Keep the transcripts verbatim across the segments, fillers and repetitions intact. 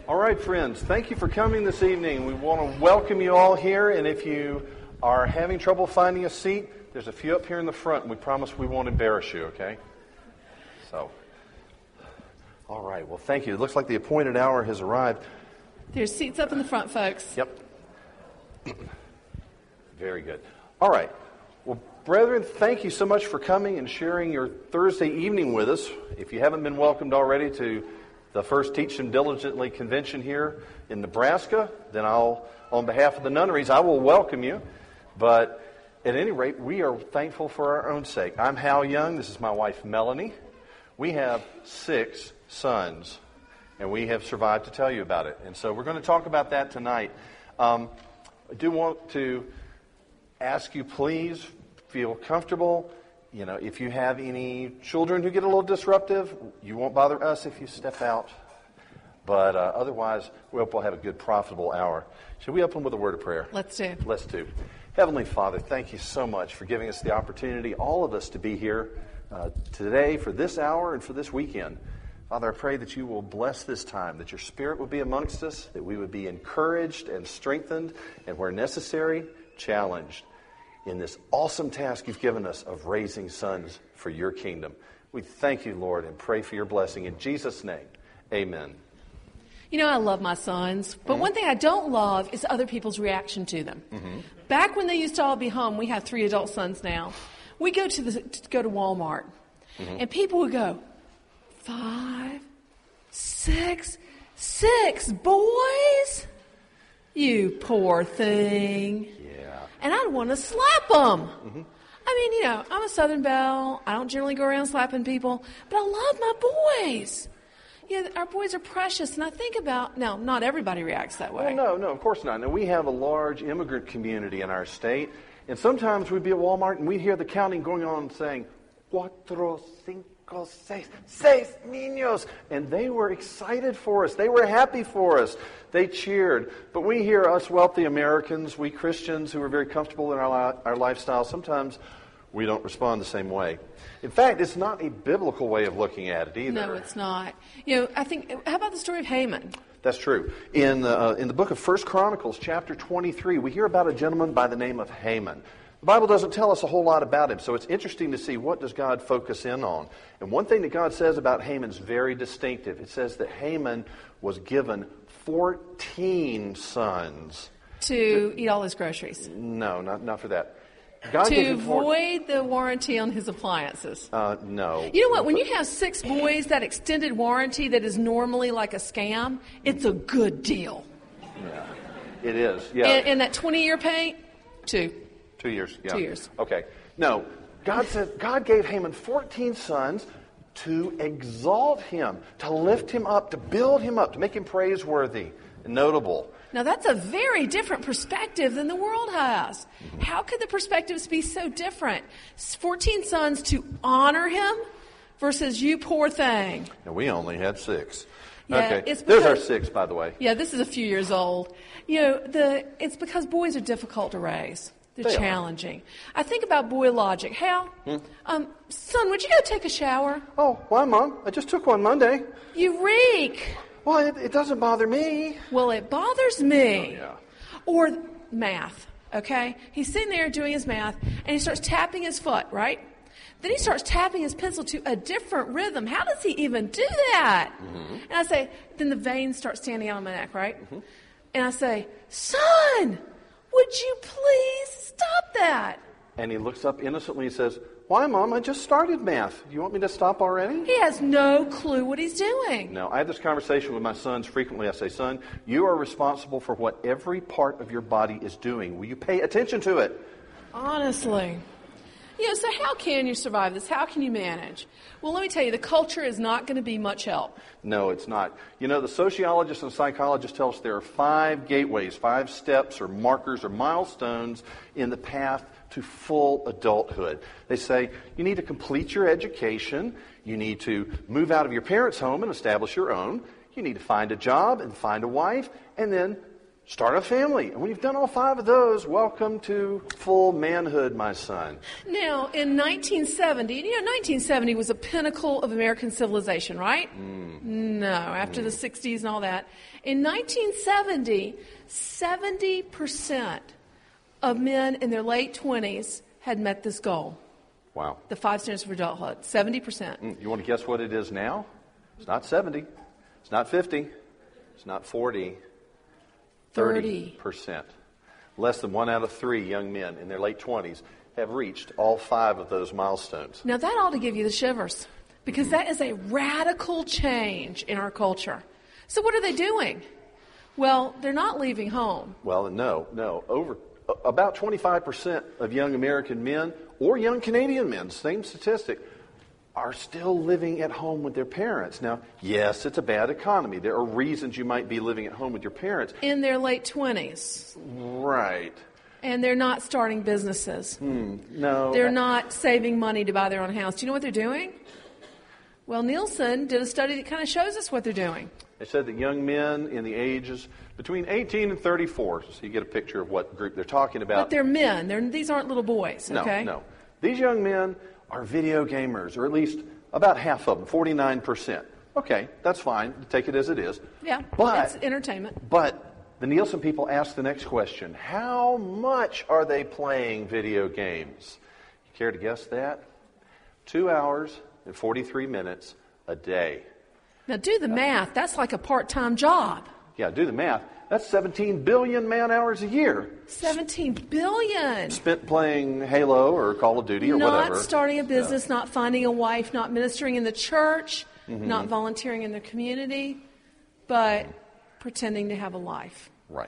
All right, friends, thank you for coming this evening. We want to welcome you all here, and if you are having trouble finding a seat, there's a few up here in the front, and we promise we won't embarrass you, okay? So, all right, well, thank you. It looks like the appointed hour has arrived. There's seats up in the front, folks. Yep. Very good. All right. Well, brethren, thank you so much for coming and sharing your Thursday evening with us. If you haven't been welcomed already to the first Teach Them Diligently convention here in Nebraska, then I'll, on behalf of the nunneries, I will welcome you. But at any rate, we are thankful for our own sake. I'm Hal Young. This is my wife, Melanie. We have six sons, and we have survived to tell you about it. And so we're going to talk about that tonight. Um, I do want to ask you, please feel comfortable. You know, if you have any children who get a little disruptive, you won't bother us if you step out. But uh, otherwise, we hope we'll have a good, profitable hour. Should we open with a word of prayer? Let's do. Let's do. Heavenly Father, thank you so much for giving us the opportunity, all of us, to be here uh, today for this hour and for this weekend. Father, I pray that you will bless this time, that your Spirit will be amongst us, that we would be encouraged and strengthened, and where necessary, challenged in this awesome task you've given us of raising sons for your kingdom. We thank you, Lord, and pray for your blessing. In Jesus' name, amen. You know, I love my sons, but mm-hmm. one thing I don't love is other people's reaction to them. Mm-hmm. Back when they used to all be home, we have three adult sons now. We go to the to go to Walmart, mm-hmm. and people would go, five, six, six boys? You poor thing. And I'd want to slap them. Mm-hmm. I mean, you know, I'm a Southern belle. I don't generally go around slapping people, but I love my boys. Yeah, our boys are precious. And I think about, now, not everybody reacts that way. Well, no, no, of course not. Now, we have a large immigrant community in our state, and sometimes we'd be at Walmart and we'd hear the counting going on saying, cuatro, cinco, seis, seis niños. And they were excited for us. They were happy for us. They cheered. But we hear us wealthy Americans, we Christians who are very comfortable in our, our lifestyle, sometimes we don't respond the same way. In fact, it's not a biblical way of looking at it either. No, it's not. You know, I think, how about the story of Haman? That's true. In the, uh, in the book of First Chronicles, chapter twenty-three, we hear about a gentleman by the name of Haman. The Bible doesn't tell us a whole lot about him, so it's interesting to see what does God focus in on. And one thing that God says about Haman is very distinctive. It says that Haman was given fourteen sons. To eat all his groceries. No, not not for that. God to void the warranty on his appliances. Uh, no. You know what? When you have six boys, that extended warranty that is normally like a scam, it's a good deal. Yeah, it is. Yeah. And, and that twenty-year pay, two. Two years. Yeah. Two years. Okay. No, God said God gave Haman fourteen sons to exalt him, to lift him up, to build him up, to make him praiseworthy and notable. Now, that's a very different perspective than the world has. Mm-hmm. How could the perspectives be so different? fourteen sons to honor him versus you poor thing. And we only had six. Yeah, okay. It's because, There's our six, by the way. Yeah, this is a few years old. You know, the it's because boys are difficult to raise. They're they challenging. Are. I think about boy logic. Hal, hmm? um, son, would you go take a shower? Oh, why, Mom? I just took one Monday. You reek. Well, it, it doesn't bother me. Well, it bothers me. Oh, yeah. Or math, okay? He's sitting there doing his math, and he starts tapping his foot, right? Then he starts tapping his pencil to a different rhythm. How does he even do that? Mm-hmm. And I say, then the veins start standing out on my neck, right? Mm-hmm. And I say, son, would you please stop that? And he looks up innocently and says, why, Mom? I just started math. You want me to stop already? He has no clue what he's doing. No, I have this conversation with my sons frequently. I say, son, you are responsible for what every part of your body is doing. Will you pay attention to it? Honestly. You know, so how can you survive this? How can you manage? Well, let me tell you, the culture is not going to be much help. No, it's not. You know, the sociologists and psychologists tell us there are five gateways, five steps or markers or milestones in the path to full adulthood. They say you need to complete your education, you need to move out of your parents' home and establish your own, you need to find a job and find a wife, and then Start a family. And when you've done all five of those, welcome to full manhood, my son. Now, in nineteen seventy, you know, nineteen seventy was a pinnacle of American civilization, right? Mm. No, after mm. the sixties and all that. In nineteen seventy, seventy percent of men in their late twenties had met this goal. Wow. The five standards for adulthood, seventy percent. Mm. You want to guess what it is now? It's not seventy. It's not fifty. It's not forty. thirty percent. Less than one out of three young men in their late twenties have reached all five of those milestones. Now, that ought to give you the shivers, because that is a radical change in our culture. So what are they doing? Well, they're not leaving home. Well, no, no. Over about twenty-five percent of young American men or young Canadian men, same statistic, are still living at home with their parents. Now, yes, it's a bad economy. There are reasons you might be living at home with your parents. In their late twenties. Right. And they're not starting businesses. Hmm. No. They're not saving money to buy their own house. Do you know what they're doing? Well, Nielsen did a study that kind of shows us what they're doing. They said that young men in the ages between eighteen and thirty-four, so you get a picture of what group they're talking about. But they're men. They're, these aren't little boys, okay? No, no. These young men are video gamers, or at least about half of them, forty-nine percent. Okay, that's fine. Take it as it is. Yeah, but, it's entertainment. But the Nielsen people ask the next question. How much are they playing video games? You care to guess that? Two hours and forty-three minutes a day. Now, do the math. That's like a part-time job. Yeah, do the math. That's seventeen billion man-hours a year. seventeen billion. Spent playing Halo or Call of Duty or not whatever. Not starting a business, yeah. Not finding a wife, not ministering in the church, mm-hmm. not volunteering in the community, but pretending to have a life. Right.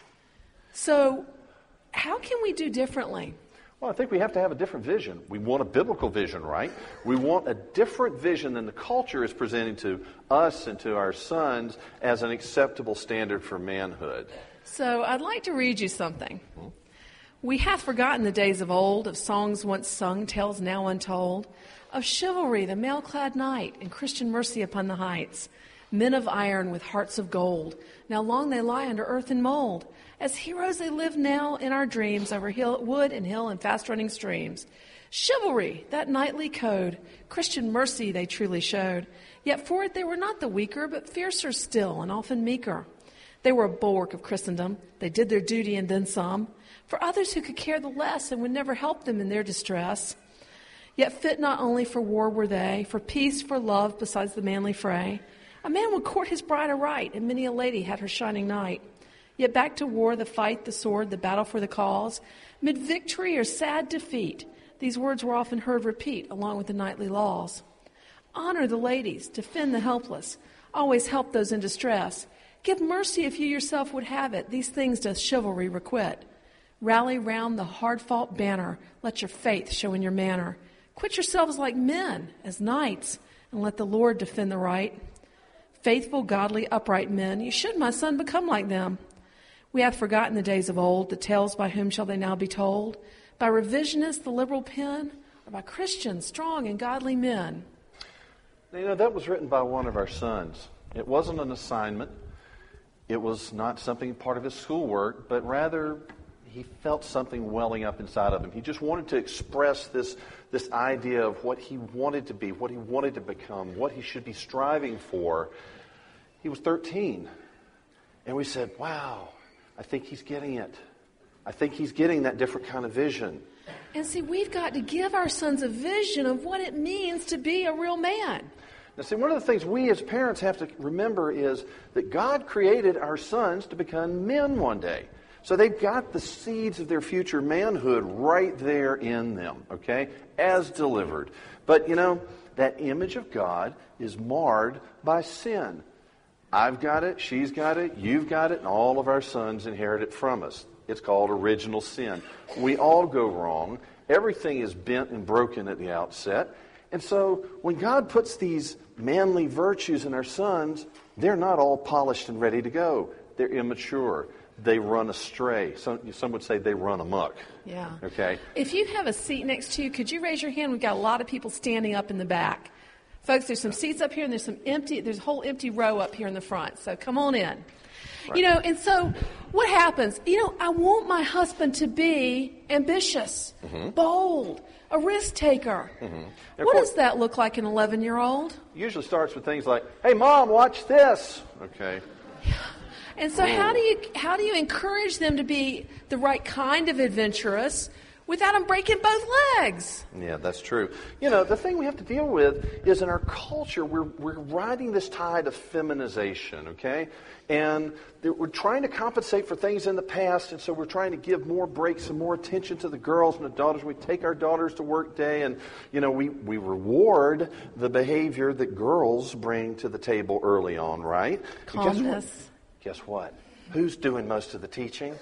So, how can we do differently? Well, I think we have to have a different vision. We want a biblical vision, right? We want a different vision than the culture is presenting to us and to our sons as an acceptable standard for manhood. So I'd like to read you something. Hmm? We hath forgotten the days of old, of songs once sung, tales now untold, of chivalry, the mail-clad knight, and Christian mercy upon the heights. Men of iron with hearts of gold, now long they lie under earth and mold. As heroes they live now in our dreams over hill, wood and hill and fast-running streams. Chivalry, that knightly code, Christian mercy they truly showed. Yet for it they were not the weaker, but fiercer still and often meeker. They were a bulwark of Christendom. They did their duty and then some. For others who could care the less and would never help them in their distress. Yet fit not only for war were they, for peace, for love, besides the manly fray. A man would court his bride aright, and many a lady had her shining night. Yet back to war, the fight, the sword, the battle for the cause, mid victory or sad defeat, these words were often heard repeat along with the knightly laws. Honor the ladies, defend the helpless, always help those in distress. Give mercy if you yourself would have it, these things doth chivalry requite. Rally round the hard-fought banner, let your faith show in your manner. Quit yourselves like men, as knights, and let the Lord defend the right. Faithful, godly, upright men, you should, my son, become like them. We have forgotten the days of old, the tales by whom shall they now be told? By revisionists, the liberal pen, or by Christians, strong and godly men? You know, that was written by one of our sons. It wasn't an assignment. It was not something part of his schoolwork, but rather he felt something welling up inside of him. He just wanted to express this, this idea of what he wanted to be, what he wanted to become, what he should be striving for. He was thirteen. And we said, wow, I think he's getting it. I think he's getting that different kind of vision. And see, we've got to give our sons a vision of what it means to be a real man. Now, see, one of the things we as parents have to remember is that God created our sons to become men one day. So they've got the seeds of their future manhood right there in them, okay, as delivered. But, you know, that image of God is marred by sin. I've got it, she's got it, you've got it, and all of our sons inherit it from us. It's called original sin. We all go wrong. Everything is bent and broken at the outset. And so when God puts these manly virtues in our sons, they're not all polished and ready to go. They're immature. They run astray. Some, some would say they run amok. Yeah. Okay. If you have a seat next to you, could you raise your hand? We've got a lot of people standing up in the back. Folks, there's some seats up here, and there's some empty, there's a whole empty row up here in the front. So come on in. Right. You know, and so what happens? You know, I want my husband to be ambitious, mm-hmm. bold, a risk taker. Mm-hmm. What course, does that look like an eleven-year-old? Usually starts with things like, hey, Mom, watch this. Okay. And so Ooh. how do you how do you encourage them to be the right kind of adventurous without them breaking both legs? Yeah, that's true. You know, the thing we have to deal with is in our culture, we're we're riding this tide of feminization, okay? And we're trying to compensate for things in the past, and so we're trying to give more breaks and more attention to the girls and the daughters. We take our daughters to work day, and, you know, we, we reward the behavior that girls bring to the table early on, right? Calmness. Guess, guess what? Who's doing most of the teaching?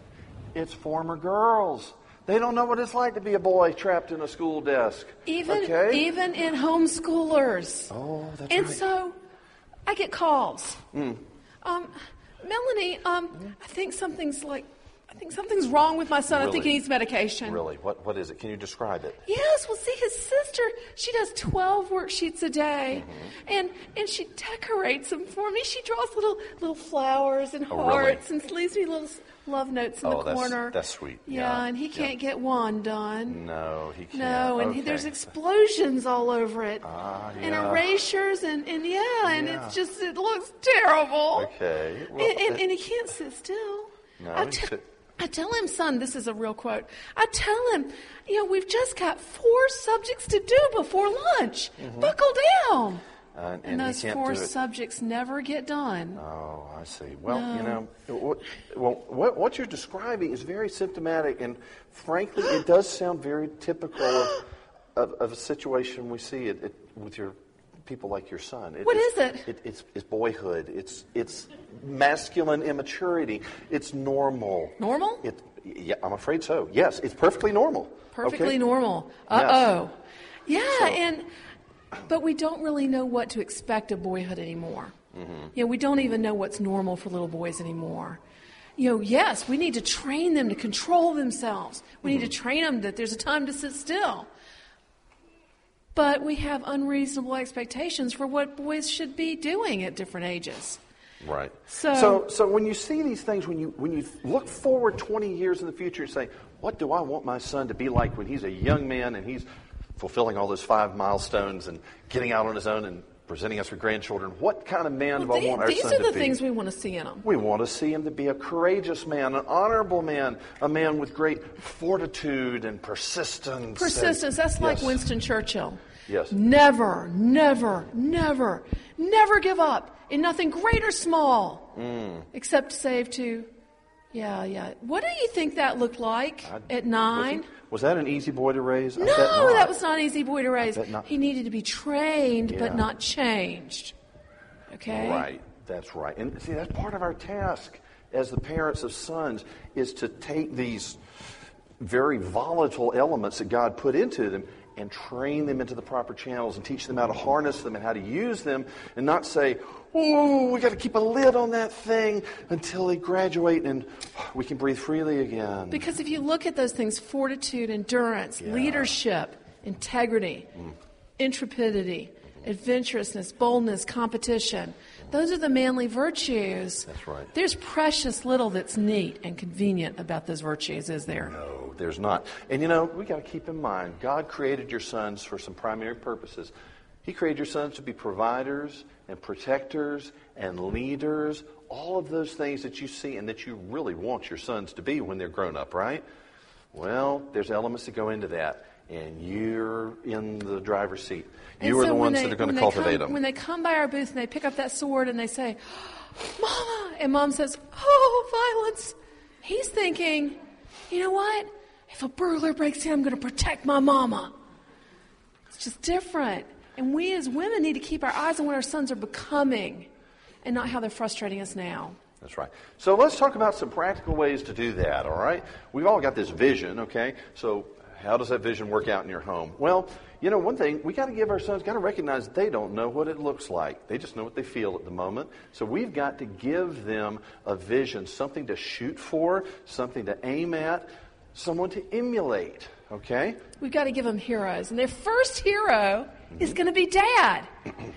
It's former girls. They don't know what it's like to be a boy trapped in a school desk. Even okay? even in homeschoolers. Oh, that's and right. And so I get calls. Mm. Um, Melanie, um, I think something's like, I think something's wrong with my son. Really? I think he needs medication. Really? What What is it? Can you describe it? Yes. Well, see, his sister, she does twelve worksheets a day, mm-hmm. and and she decorates them for me. She draws little little flowers and oh, hearts really? and leaves me little love notes in oh, the that's, corner. That's sweet. Yeah, yeah. and he can't yeah. get one done. No, he can't. No, and okay. he, there's explosions all over it, ah, yeah. and erasures, and, and yeah, yeah, and it's just, it looks terrible. Okay. Well, and, and, it, and he can't sit still. No, I, he te- should. I tell him, son, this is a real quote. I tell him, you know, we've just got four subjects to do before lunch. Mm-hmm. Buckle down. Uh, and, and those he can't four do it. subjects never get done. Oh, I see. Well, no. you know, what, well, what, what you're describing is very symptomatic, and frankly, it does sound very typical of, of, of a situation we see it, it, with your people like your son. It, what it's, is it? it it's, it's boyhood. It's it's masculine immaturity. It's normal. Normal? It, yeah, I'm afraid so. Yes, it's perfectly normal. Perfectly okay? normal. Uh-oh. Yes. Yeah, so, and... But we don't really know what to expect of boyhood anymore. Mm-hmm. You know, we don't even know what's normal for little boys anymore. You know, yes, we need to train them to control themselves. We mm-hmm. need to train them that there's a time to sit still. But we have unreasonable expectations for what boys should be doing at different ages. Right. So, so, so when you see these things, when you when you look forward twenty years in the future and say, what do I want my son to be like when he's a young man and he's fulfilling all those five milestones and getting out on his own and presenting us with grandchildren? What kind of man well, do I want our these son to be? These are the things we want to see in them. We want to see him to be a courageous man, an honorable man, a man with great fortitude and persistence. Persistence. And, that's like yes. Winston Churchill. Yes. Never, never, never, never give up in nothing great or small, mm. except save to, yeah, yeah. What do you think that looked like I, at nine? Was, was that an easy boy to raise? No, that was not an easy boy to raise. He needed to be trained, yeah. but not changed. Okay? Right, that's right. And see, that's part of our task as the parents of sons is to take these very volatile elements that God put into them and train them into the proper channels and teach them how to harness them and how to use them and not say, oh, we got to keep a lid on that thing until they graduate and we can breathe freely again. Because if you look at those things, fortitude, endurance, yeah. leadership, integrity, mm. intrepidity, mm-hmm. adventurousness, boldness, competition, those are the manly virtues. That's right. There's precious little that's neat and convenient about those virtues, is there? No, there's not. And you know, we got to keep in mind, God created your sons for some primary purposes. He created your sons to be providers and protectors and leaders, all of those things that you see and that you really want your sons to be when they're grown up, right? Well, there's elements that go into that, and you're in the driver's seat. You and are so the ones they, that are going to come, cultivate them. When they come by our booth and they pick up that sword and they say, Mama, and Mom says, oh, violence. He's thinking, you know what? If a burglar breaks in, I'm going to protect my mama. It's just different. And we as women need to keep our eyes on what our sons are becoming and not how they're frustrating us now. That's right. So let's talk about some practical ways to do that, all right? We've all got this vision, okay? So how does that vision work out in your home? Well, you know, one thing, we got to give our sons, got to recognize they don't know what it looks like. They just know what they feel at the moment. So we've got to give them a vision, something to shoot for, something to aim at, someone to emulate. Okay? We've got to give them heroes. And their first hero is going to be Dad.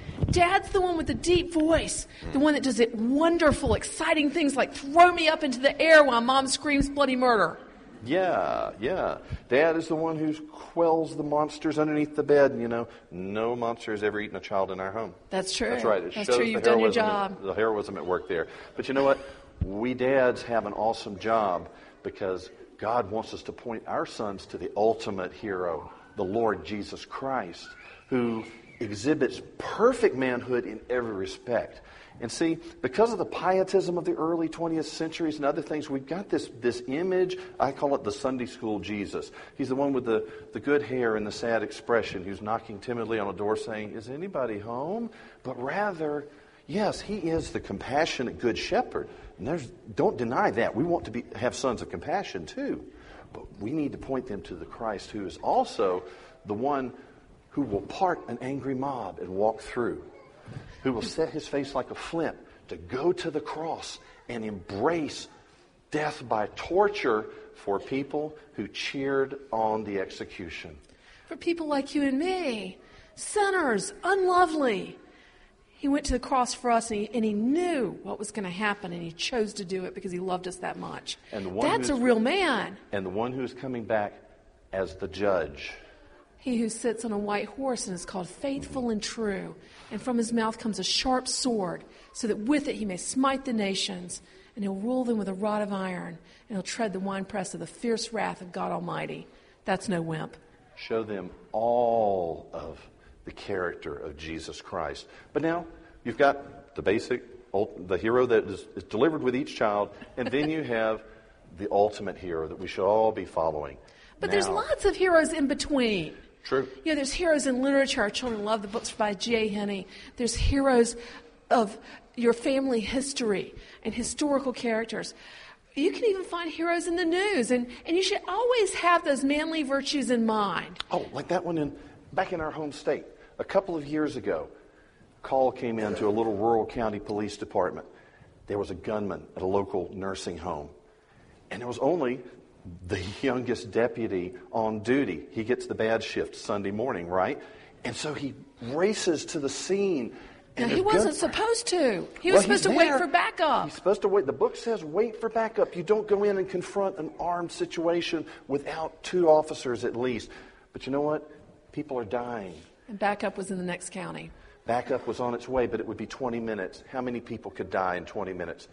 Dad's the one with the deep voice, the one that does it wonderful, exciting things like throw me up into the air while Mom screams bloody murder. Yeah, yeah. Dad is the one who quells the monsters underneath the bed. And, you know, no monster has ever eaten a child in our home. That's true. That's right. It That's shows true. the You've done your heroism, job. the heroism at work there. But you know what? We dads have an awesome job because God wants us to point our sons to the ultimate hero, the Lord Jesus Christ, who exhibits perfect manhood in every respect. And see, because of the pietism of the early twentieth centuries and other things, we've got this, this image, I call it the Sunday school Jesus. He's the one with the, the good hair and the sad expression who's knocking timidly on a door saying, is anybody home? But rather, yes, he is the compassionate good shepherd. And there's, don't deny that. We want to be, have sons of compassion too. But we need to point them to the Christ who is also the one who will part an angry mob and walk through, who will set his face like a flint to go to the cross and embrace death by torture for people who cheered on the execution. For people like you and me, sinners, unlovely. He went to the cross for us, and he, and he knew what was going to happen, and he chose to do it because he loved us that much. And the one That's a real man. And the one who is coming back as the judge. He who sits on a white horse and is called Faithful and True. And from his mouth comes a sharp sword, so that with it he may smite the nations. And he'll rule them with a rod of iron. And he'll tread the winepress of the fierce wrath of God Almighty. That's no wimp. Show them all of the character of Jesus Christ. But now, you've got the basic, the hero that is, is delivered with each child. And then you have the ultimate hero that we should all be following. But now, there's lots of heroes in between. True. You know, there's heroes in literature. Our children love the books by G A Henney. There's heroes of your family history and historical characters. You can even find heroes in the news. And, and you should always have those manly virtues in mind. Oh, like that one in back in our home state. A couple of years ago, a call came in to a little rural county police department. There was a gunman at a local nursing home. And there was only the youngest deputy on duty. He gets the bad shift Sunday morning, right? And so he races to the scene. And now, he wasn't gun... supposed to. He well, was supposed to there. wait for backup. He's supposed to wait. The book says wait for backup. You don't go in and confront an armed situation without two officers at least. But you know what? People are dying. And backup was in the next county. Backup was on its way, but it would be twenty minutes. How many people could die in twenty minutes?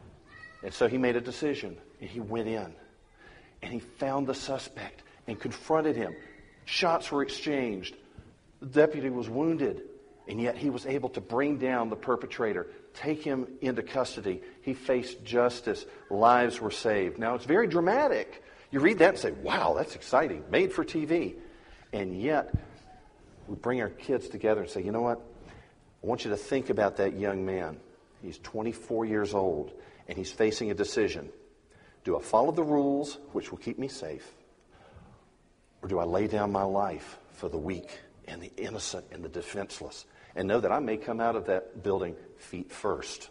And so he made a decision, and he went in. And he found the suspect and confronted him. Shots were exchanged. The deputy was wounded, and yet he was able to bring down the perpetrator, take him into custody. He faced justice. Lives were saved. Now, it's very dramatic. You read that and say, wow, that's exciting. Made for T V. And yet, we bring our kids together and say, you know what? I want you to think about that young man. He's twenty-four years old, and he's facing a decision. Do I follow the rules, which will keep me safe, or do I lay down my life for the weak and the innocent and the defenseless and know that I may come out of that building feet first?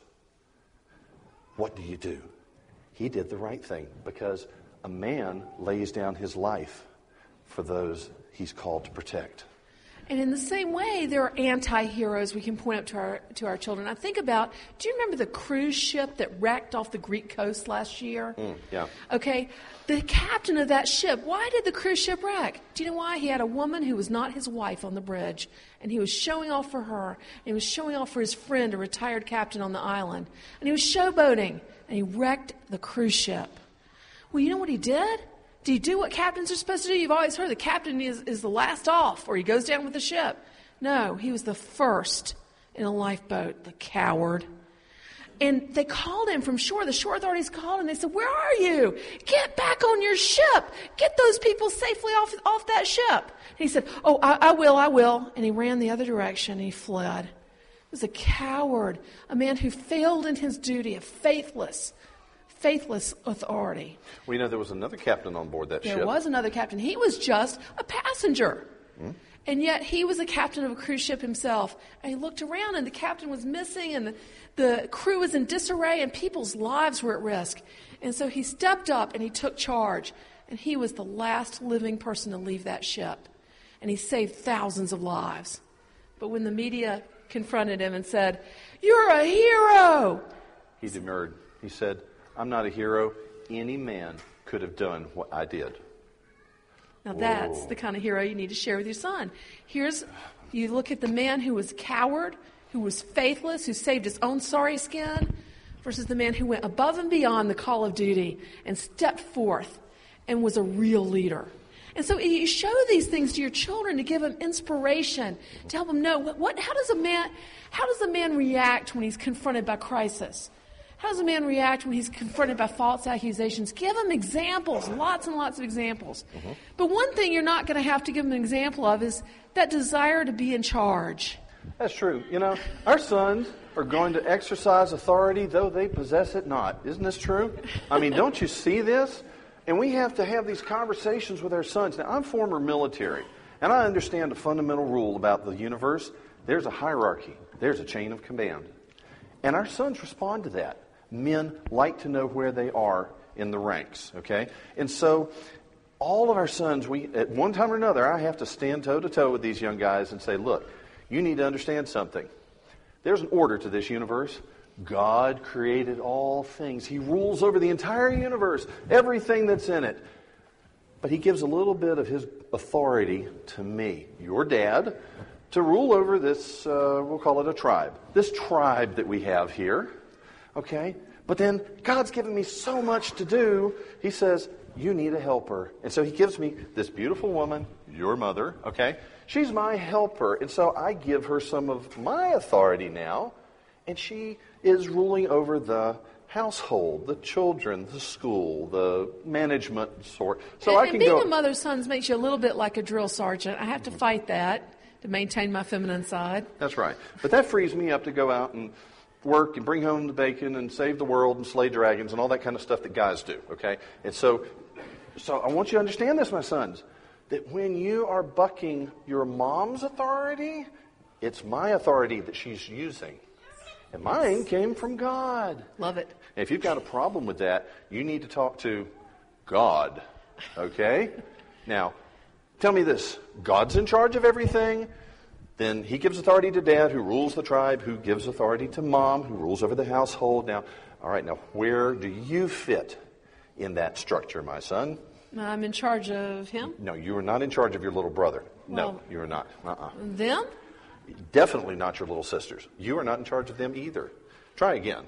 What do you do? He did the right thing because a man lays down his life for those he's called to protect. And in the same way, there are anti-heroes we can point up to our to our children. I think about, do you remember the cruise ship that wrecked off the Greek coast last year? Mm, yeah. Okay. The captain of that ship, why did the cruise ship wreck? Do you know why? He had a woman who was not his wife on the bridge, and he was showing off for her, and he was showing off for his friend, a retired captain on the island. And he was showboating, and he wrecked the cruise ship. Well, you know what he did? Do you do what captains are supposed to do? You've always heard the captain is, is the last off, or he goes down with the ship. No, he was the first in a lifeboat, the coward. And they called him from shore. The shore authorities called him. They said, where are you? Get back on your ship. Get those people safely off, off that ship. And he said, oh, I, I will, I will. And he ran the other direction, and he fled. He was a coward, a man who failed in his duty, a faithless faithless authority. Well, you know, there was another captain on board that there ship. There was another captain. He was just a passenger. Hmm? And yet he was a captain of a cruise ship himself. And he looked around, and the captain was missing, and the, the crew was in disarray, and people's lives were at risk. And so he stepped up, and he took charge. And he was the last living person to leave that ship. And he saved thousands of lives. But when the media confronted him and said, "You're a hero," he demurred. He said, "I'm not a hero. Any man could have done what I did." Now that's Whoa. the kind of hero you need to share with your son. Here's, you look at the man who was coward, who was faithless, who saved his own sorry skin, versus the man who went above and beyond the call of duty and stepped forth and was a real leader. And so you show these things to your children to give them inspiration, to help them know what, what how does a man how does a man react when he's confronted by crisis? How does a man react when he's confronted by false accusations? Give him examples, lots and lots of examples. Mm-hmm. But one thing you're not going to have to give him an example of is that desire to be in charge. That's true. You know, our sons are going to exercise authority though they possess it not. Isn't this true? I mean, don't you see this? And we have to have these conversations with our sons. Now, I'm former military, and I understand a fundamental rule about the universe. There's a hierarchy. There's a chain of command. And our sons respond to that. Men like to know where they are in the ranks, okay? And so all of our sons, we at one time or another, I have to stand toe-to-toe with these young guys and say, look, you need to understand something. There's an order to this universe. God created all things. He rules over the entire universe, everything that's in it. But he gives a little bit of his authority to me, your dad, to rule over this, uh, we'll call it a tribe. This tribe that we have here, okay? But then God's given me so much to do. He says, you need a helper. And so he gives me this beautiful woman, your mother, okay? She's my helper. And so I give her some of my authority now. And she is ruling over the household, the children, the school, the management sort. So and, I and can being go. a mother's son makes you a little bit like a drill sergeant. I have to fight that to maintain my feminine side. That's right. But that frees me up to go out and work and bring home the bacon and save the world and slay dragons and all that kind of stuff that guys do, okay? And so, so I want you to understand this, my sons, that when you are bucking your mom's authority, it's my authority that she's using. And mine came from God. Love it. And if you've got a problem with that, you need to talk to God, okay? Now, tell me this. God's in charge of everything. Then he gives authority to dad, who rules the tribe, who gives authority to mom, who rules over the household. Now, all right, now where do you fit in that structure, my son? I'm in charge of him? No, you are not in charge of your little brother. Well, no, you are not. Uh-uh. Them? Definitely not your little sisters. You are not in charge of them either. Try again.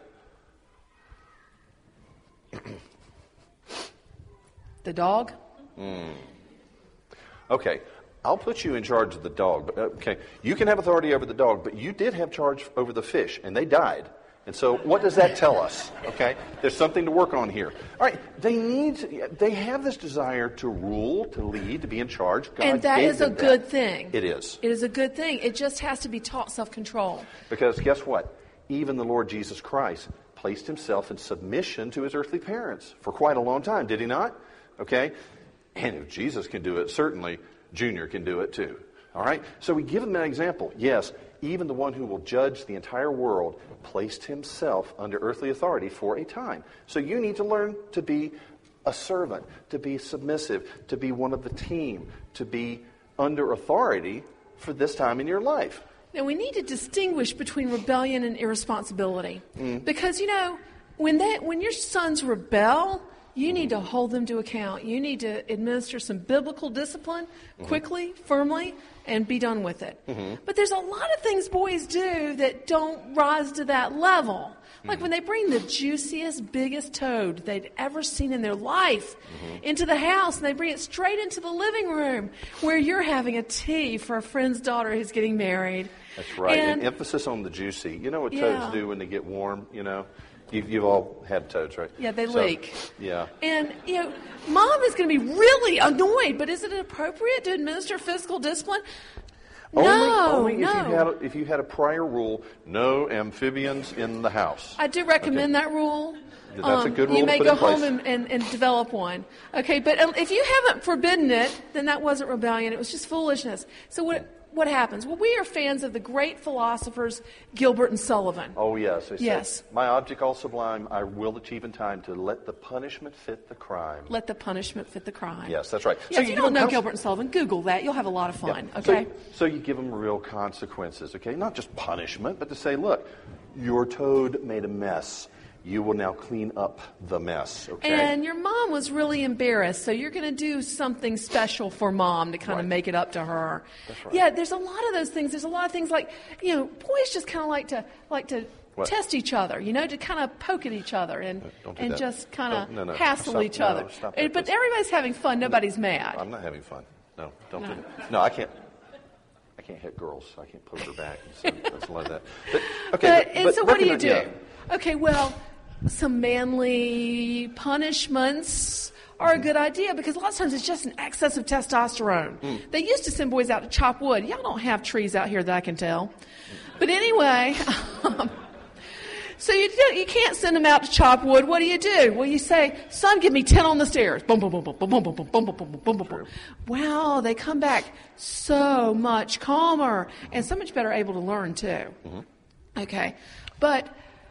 The dog? Mm. Okay, I'll put you in charge of the dog. But, okay, you can have authority over the dog, but you did have charge over the fish, and they died. And so what does that tell us? Okay, there's something to work on here. All right, they need, to, they have this desire to rule, to lead, to be in charge. God and that gave is a them good that. thing. It is. It is a good thing. It just has to be taught self-control. Because guess what? Even the Lord Jesus Christ placed himself in submission to his earthly parents for quite a long time, did he not? Okay, and if Jesus can do it, certainly Junior can do it too. All right, so we give them an example. Yes, even the one who will judge the entire world placed himself under earthly authority for a time. So you need to learn to be a servant, to be submissive, to be one of the team, to be under authority for this time in your life. Now, we need to distinguish between rebellion and irresponsibility. Mm. Because, you know, when they, when your sons rebel, you need to hold them to account. You need to administer some biblical discipline quickly, mm-hmm. firmly, and be done with it. Mm-hmm. But there's a lot of things boys do that don't rise to that level. Like mm-hmm. when they bring the juiciest, biggest toad they'd ever seen in their life mm-hmm. into the house, and they bring it straight into the living room where you're having a tea for a friend's daughter who's getting married. That's right. And, and emphasis on the juicy. You know what yeah. toads do when they get warm, you know? You've, you've all had toads, right? Yeah, they so, leak. Yeah. And, you know, mom is going to be really annoyed, but is it appropriate to administer physical discipline? Only, no, only no. if you had a, if you had a prior rule, no amphibians in the house. I do recommend okay. that rule. That's um, a good rule You may to put go in place. home and, and, and develop one. Okay, but if you haven't forbidden it, then that wasn't rebellion. It was just foolishness. So what what happens? Well, we are fans of the great philosophers Gilbert and Sullivan. Oh, yes. They Yes. said, my object all sublime, I will achieve in time to let the punishment fit the crime. Let the punishment fit the crime. Yes, that's right. Yeah, So if you give don't them know cons- Gilbert and Sullivan, Google that. You'll have a lot of fun, Yeah. okay? So, so you give them real consequences, okay? Not just punishment, but to say, look, your toad made a mess. You will now clean up the mess, okay? And your mom was really embarrassed, so you're going to do something special for mom to kind Right. of make it up to her. That's right. Yeah, there's a lot of those things. There's a lot of things like, you know, boys just kind of like to like to What? test each other, you know, to kind of poke at each other and Don't do and that. just kind of Don't- no, no. hassle Stop- each no, other. stop Eh, that. but everybody's having fun. Nobody's mad. I'm not having fun. No, don't No. do that. No, I can't. I can't hit girls. I can't poke her back. So that's a lot of that. But, okay, But, and but so what do you do? recognize- yeah. Okay, well, some manly punishments are a good idea because a lot of times it's just an excess of testosterone. Mm. They used to send boys out to chop wood. Y'all don't have trees out here that I can tell. But anyway, um, so you do, you can't send them out to chop wood. What do you do? Well, you say, son, give me ten on the stairs. Boom, boom, boom, boom, boom, boom, boom, boom, boom, boom, boom, boom, boom, boom. Wow, they come back so much calmer and so much better able to learn too. Okay, but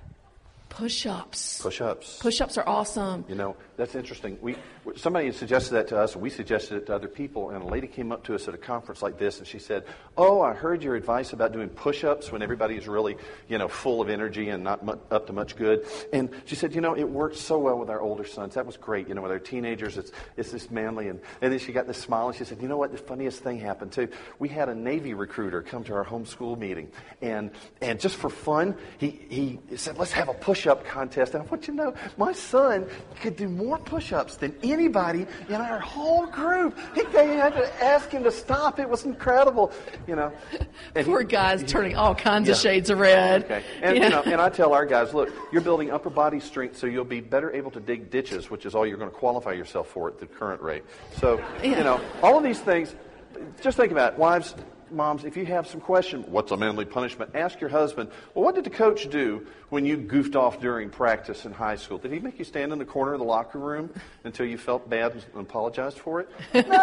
push-ups. Push-ups. Push-ups are awesome. You know, that's interesting. We somebody had suggested that to us, and we suggested it to other people. And a lady came up to us at a conference like this, and she said, "Oh, I heard your advice about doing push-ups when everybody's really, you know, full of energy and not mu- up to much good." And she said, "You know, it worked so well with our older sons. That was great. You know, with our teenagers, it's it's this manly." And and then she got this smile, and she said, "You know what? The funniest thing happened too. We had a Navy recruiter come to our homeschool meeting, and and just for fun, he he said, let's have a push-up contest. And I want you to know, my son could do more push-ups than anybody in our whole group. He, they had to ask him to stop. It was incredible, you know." And Poor he- guy's he- turning all kinds Yeah. of shades of red. Okay. And, Yeah. you know, and I tell our guys, look, you're building upper body strength so you'll be better able to dig ditches, which is all you're going to qualify yourself for at the current rate. So, Yeah. you know, all of these things, just think about it. Wives, moms, if you have some question, what's a manly punishment? Ask your husband, well, what did the coach do when you goofed off during practice in high school? Did he make you stand in the corner of the locker room until you felt bad and apologized for it?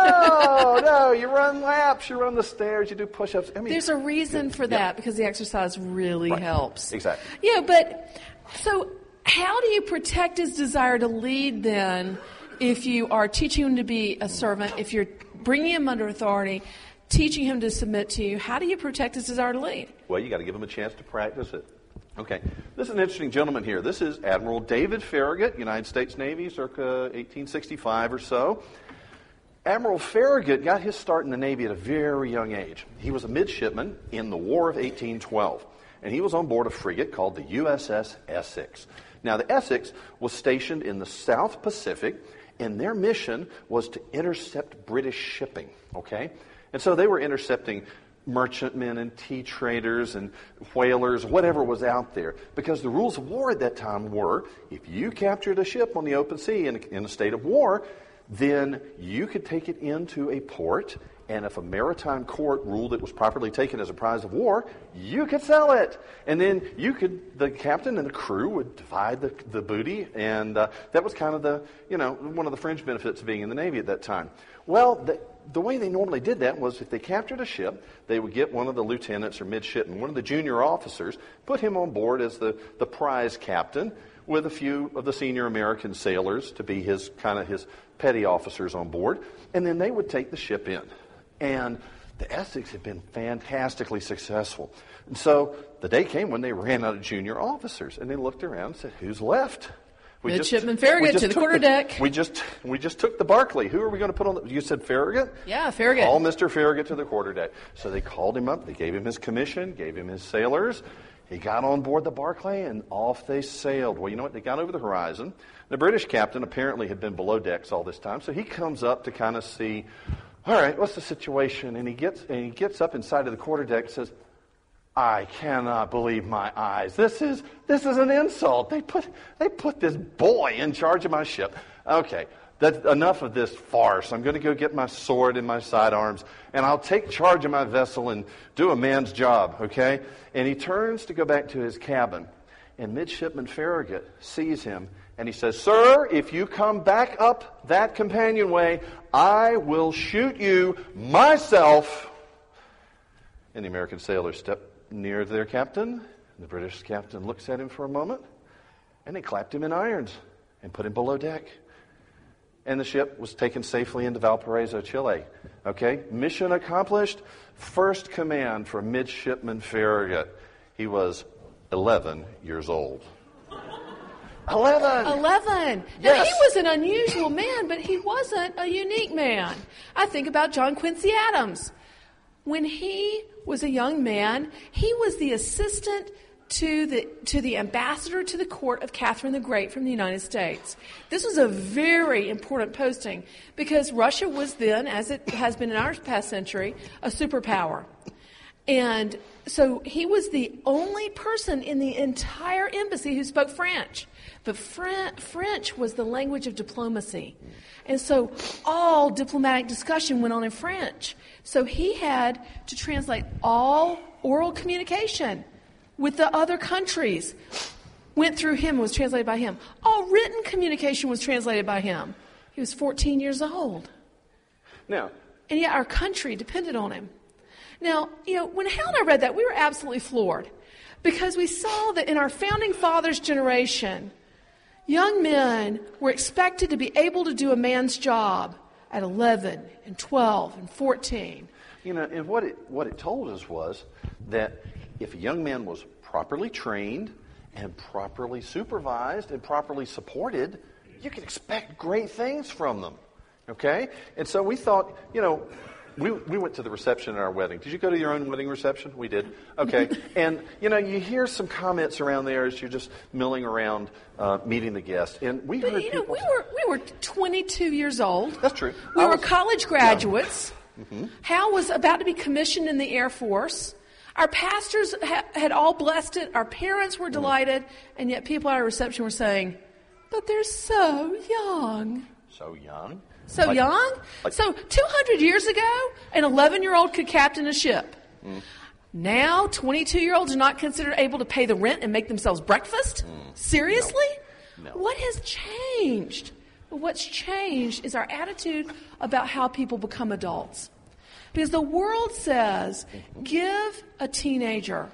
No, no, you run laps, you run the stairs, you do push-ups. I mean, There's a reason for Yeah. that because the exercise really Right. helps. Exactly. Yeah, but so how do you protect his desire to lead then if you are teaching him to be a servant, if you're bringing him under authority, teaching him to submit to you? How do you protect his desire to lead? Well, you got to give him a chance to practice it. Okay, this is an interesting gentleman here. This is Admiral David Farragut, United States Navy, circa eighteen sixty-five or so. Admiral Farragut got his start in the Navy at a very young age. He was a midshipman in the War of eighteen twelve, and he was on board a frigate called the U S S Essex. Now, the Essex was stationed in the South Pacific, and their mission was to intercept British shipping, okay? And so they were intercepting merchantmen and tea traders and whalers, whatever was out there. Because the rules of war at that time were, if you captured a ship on the open sea in, in a state of war, then you could take it into a port, and if a maritime court ruled it was properly taken as a prize of war, you could sell it. And then you could, the captain and the crew would divide the, the booty, and uh, that was kind of the, you know, one of the fringe benefits of being in the Navy at that time. Well, the, the way they normally did that was if they captured a ship, they would get one of the lieutenants or midshipmen, one of the junior officers, put him on board as the, the prize captain with a few of the senior American sailors to be his kind of his petty officers on board, and then they would take the ship in. And the Essex had been fantastically successful. And so the day came when they ran out of junior officers, and they looked around and said, who's left? We Midshipman just- Farragut we just to the took quarterdeck. We just we just took the Barclay. Who are we going to put on the... You said Farragut? Yeah, Farragut. Call Mister Farragut to the quarterdeck. So they called him up. They gave him his commission, gave him his sailors. He got on board the Barclay, and off they sailed. Well, you know what? They got over the horizon. The British captain apparently had been below decks all this time, so he comes up to kind of see, all right, what's the situation? And he gets and he gets up inside of the quarterdeck and says, I cannot believe my eyes. This is this is an insult. They put they put this boy in charge of my ship. Okay, that's enough of this farce. I'm going to go get my sword and my sidearms, and I'll take charge of my vessel and do a man's job, okay? And he turns to go back to his cabin, and Midshipman Farragut sees him, and he says, Sir, if you come back up that companionway, I will shoot you myself. And the American sailors step near their captain. The British captain looks at him for a moment, and they clapped him in irons and put him below deck. And the ship was taken safely into Valparaiso, Chile. Okay, mission accomplished. First command for Midshipman Farragut. He was eleven years old. Eleven! Eleven! Yes. Now, he was an unusual man, but he wasn't a unique man. I think about John Quincy Adams. When he was a young man, he was the assistant to the to the ambassador to the court of Catherine the Great from the United States. This was a very important posting because Russia was then, as it has been in our past century, a superpower. And so he was the only person in the entire embassy who spoke French. But Fran- French was the language of diplomacy. And so all diplomatic discussion went on in French. So he had to translate all oral communication with the other countries. Went through him, was translated by him. All written communication was translated by him. He was fourteen years old. Now, and yet our country depended on him. Now, you know, when Hal and I read that, we were absolutely floored because we saw that in our founding fathers' generation, young men were expected to be able to do a man's job at eleven and twelve and fourteen. You know, and what it what it told us was that if a young man was properly trained and properly supervised and properly supported, you could expect great things from them. Okay? And so we thought, you know, we we went to the reception at our wedding. Did you go to your own wedding reception? We did. Okay. And, you know, you hear some comments around there as you're just milling around, uh, meeting the guests. And we but, heard you know, people... we were, we were twenty-two years old. That's true. We I were was, college graduates. Yeah. Mm-hmm. Hal was about to be commissioned in the Air Force. Our pastors ha- had all blessed it. Our parents were delighted. And yet people at our reception were saying, but they're so young. So young? So like, young? Like, so two hundred years ago, an eleven-year-old could captain a ship. Mm. Now, twenty-two-year-olds are not considered able to pay the rent and make themselves breakfast? Mm. Seriously? No. No. What has changed? Well, what's changed is our attitude about how people become adults. Because the world says, give a teenager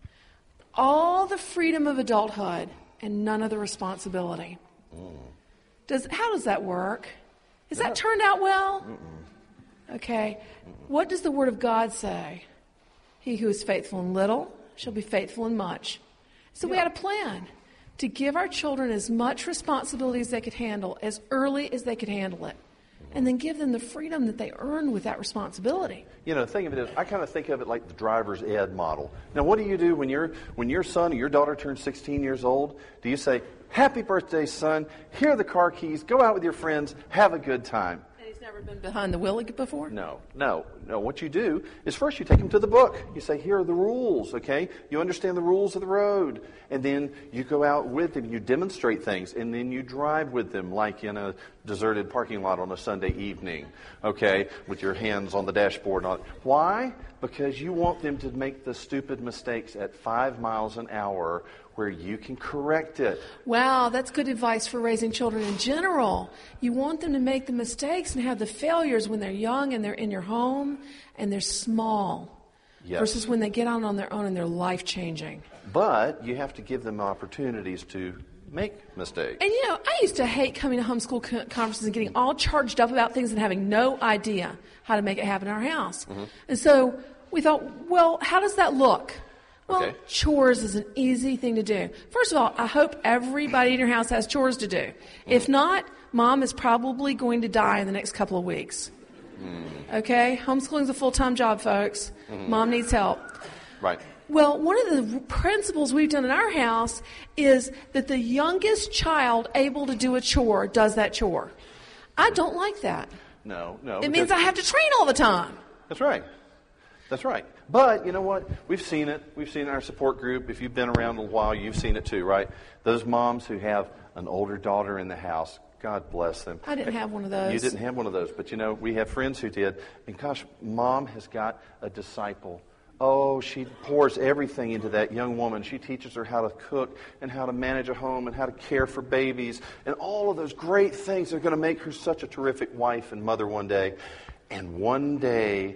all the freedom of adulthood and none of the responsibility. Mm. Does how does that work? Has that turned out well? Mm-mm. Okay. Mm-mm. What does the Word of God say? He who is faithful in little shall be faithful in much. So yeah. We had a plan to give our children as much responsibility as they could handle, as early as they could handle it, and then give them the freedom that they earned with that responsibility. You know, the thing of it is, I kind of think of it like the driver's ed model. Now, what do you do when, you're, when your son or your daughter turns sixteen years old? Do you say, happy birthday, son, here are the car keys, go out with your friends, have a good time? And he's never been behind the wheel before? No, no, no. What you do is first you take him to the book. You say, here are the rules, okay? You understand the rules of the road. And then you go out with them, you demonstrate things, and then you drive with them like in a deserted parking lot on a Sunday evening, okay, with your hands on the dashboard. Why? Because you want them to make the stupid mistakes at five miles an hour where you can correct it. Wow, that's good advice for raising children in general. You want them to make the mistakes and have the failures when they're young and they're in your home and they're small. Yes. Versus when they get out on their own and they're life-changing. But you have to give them opportunities to make mistakes. And, you know, I used to hate coming to homeschool co- conferences and getting all charged up about things and having no idea how to make it happen in our house. Mm-hmm. And so we thought, well, how does that look? Well, okay. Chores is an easy thing to do. First of all, I hope everybody in your house has chores to do. Mm-hmm. If not, Mom is probably going to die in the next couple of weeks. Mm. Okay? Homeschooling is a full-time job, folks. Mm-hmm. Mom needs help. Right. Well, one of the principles we've done in our house is that the youngest child able to do a chore does that chore. I don't like that. No, no. It means I have to train all the time. That's right. That's right. But you know what? We've seen it. We've seen it in our support group. If you've been around a while, you've seen it too, right? Those moms who have an older daughter in the house, God bless them. I didn't have one of those. You didn't have one of those. But, you know, we have friends who did. And, gosh, Mom has got a disciple. Oh, she pours everything into that young woman. She teaches her how to cook and how to manage a home and how to care for babies and all of those great things that are going to make her such a terrific wife and mother one day. And one day,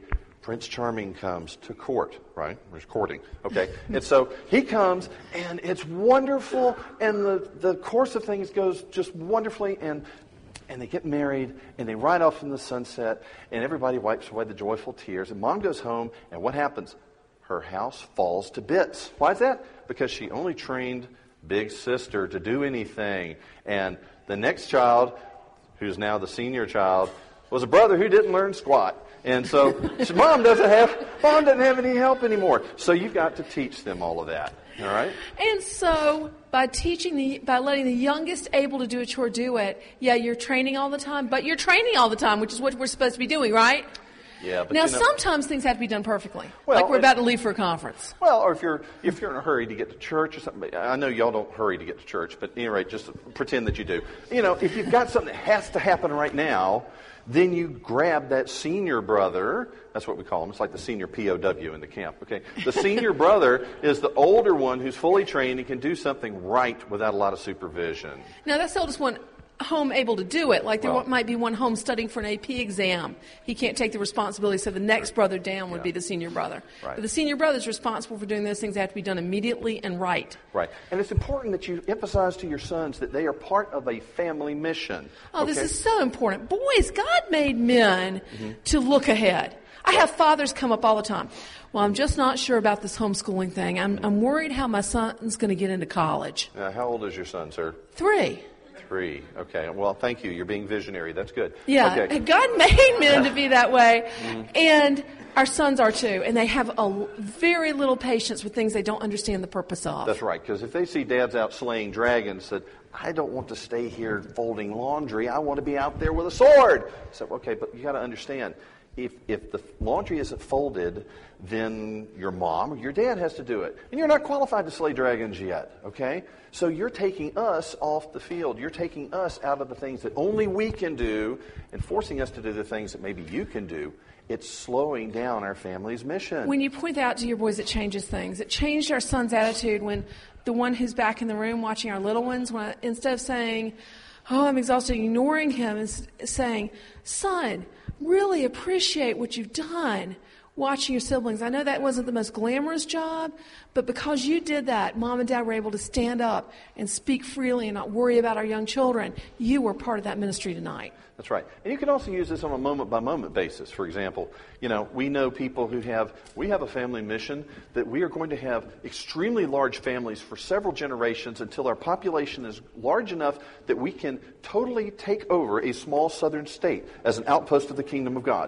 Prince Charming comes to court, right? There's courting, okay? And so he comes, and it's wonderful, and the, the course of things goes just wonderfully, and and they get married, and they ride off in the sunset, and everybody wipes away the joyful tears, and Mom goes home, and what happens? Her house falls to bits. Why is that? Because she only trained Big Sister to do anything, and the next child, who's now the senior child, was a brother who didn't learn squat. And so mom doesn't have mom doesn't have any help anymore. So you've got to teach them all of that. All right? And so by teaching the by letting the youngest able to do a chore do it, yeah, you're training all the time, but you're training all the time, which is what we're supposed to be doing, right? Yeah, but now you know, sometimes things have to be done perfectly. Well, like we're it, about to leave for a conference. Well, or if you're if you're in a hurry to get to church or something. I know y'all don't hurry to get to church, but at any rate, just pretend that you do. You know, if you've got something that has to happen right now, then you grab that senior brother. That's what we call him. It's like the senior P O W in the camp. Okay, the senior brother is the older one who's fully trained and can do something right without a lot of supervision. Now that's the oldest one home able to do it. Like there Well, might be one home studying for an A P exam. He can't take the responsibility, so the next brother down would Yeah. be the senior brother. Right. But the senior brother is responsible for doing those things that have to be done immediately and right. Right. And it's important that you emphasize to your sons that they are part of a family mission. Oh, this okay? is so important. Boys, God made men Mm-hmm. to look ahead. I have fathers come up all the time. Well, I'm just not sure about this homeschooling thing. I'm, I'm worried how my son's going to get into college. Uh, how old is your son, sir? Three. Three. Okay. Well, thank you. You're being visionary. That's good. Yeah, Okay. God made men to be that way, and our sons are too, and they have a very little patience with things they don't understand the purpose of. That's right. Because if they see dads out slaying dragons, said, I don't want to stay here folding laundry. I want to be out there with a sword. So, okay, but you got to understand, if if the laundry isn't folded, then your mom or your dad has to do it. And you're not qualified to slay dragons yet, okay? So you're taking us off the field. You're taking us out of the things that only we can do and forcing us to do the things that maybe you can do. It's slowing down our family's mission. When you point out to your boys, it changes things. It changed our son's attitude when the one who's back in the room watching our little ones, when I, instead of saying, oh, I'm exhausted, ignoring him, is saying, son, really appreciate what you've done watching your siblings. I know that wasn't the most glamorous job, but because you did that, Mom and Dad were able to stand up and speak freely and not worry about our young children. You were part of that ministry tonight. That's right. And you can also use this on a moment-by-moment basis. For example, you know, we know people who have, we have a family mission that we are going to have extremely large families for several generations until our population is large enough that we can totally take over a small southern state as an outpost of the kingdom of God.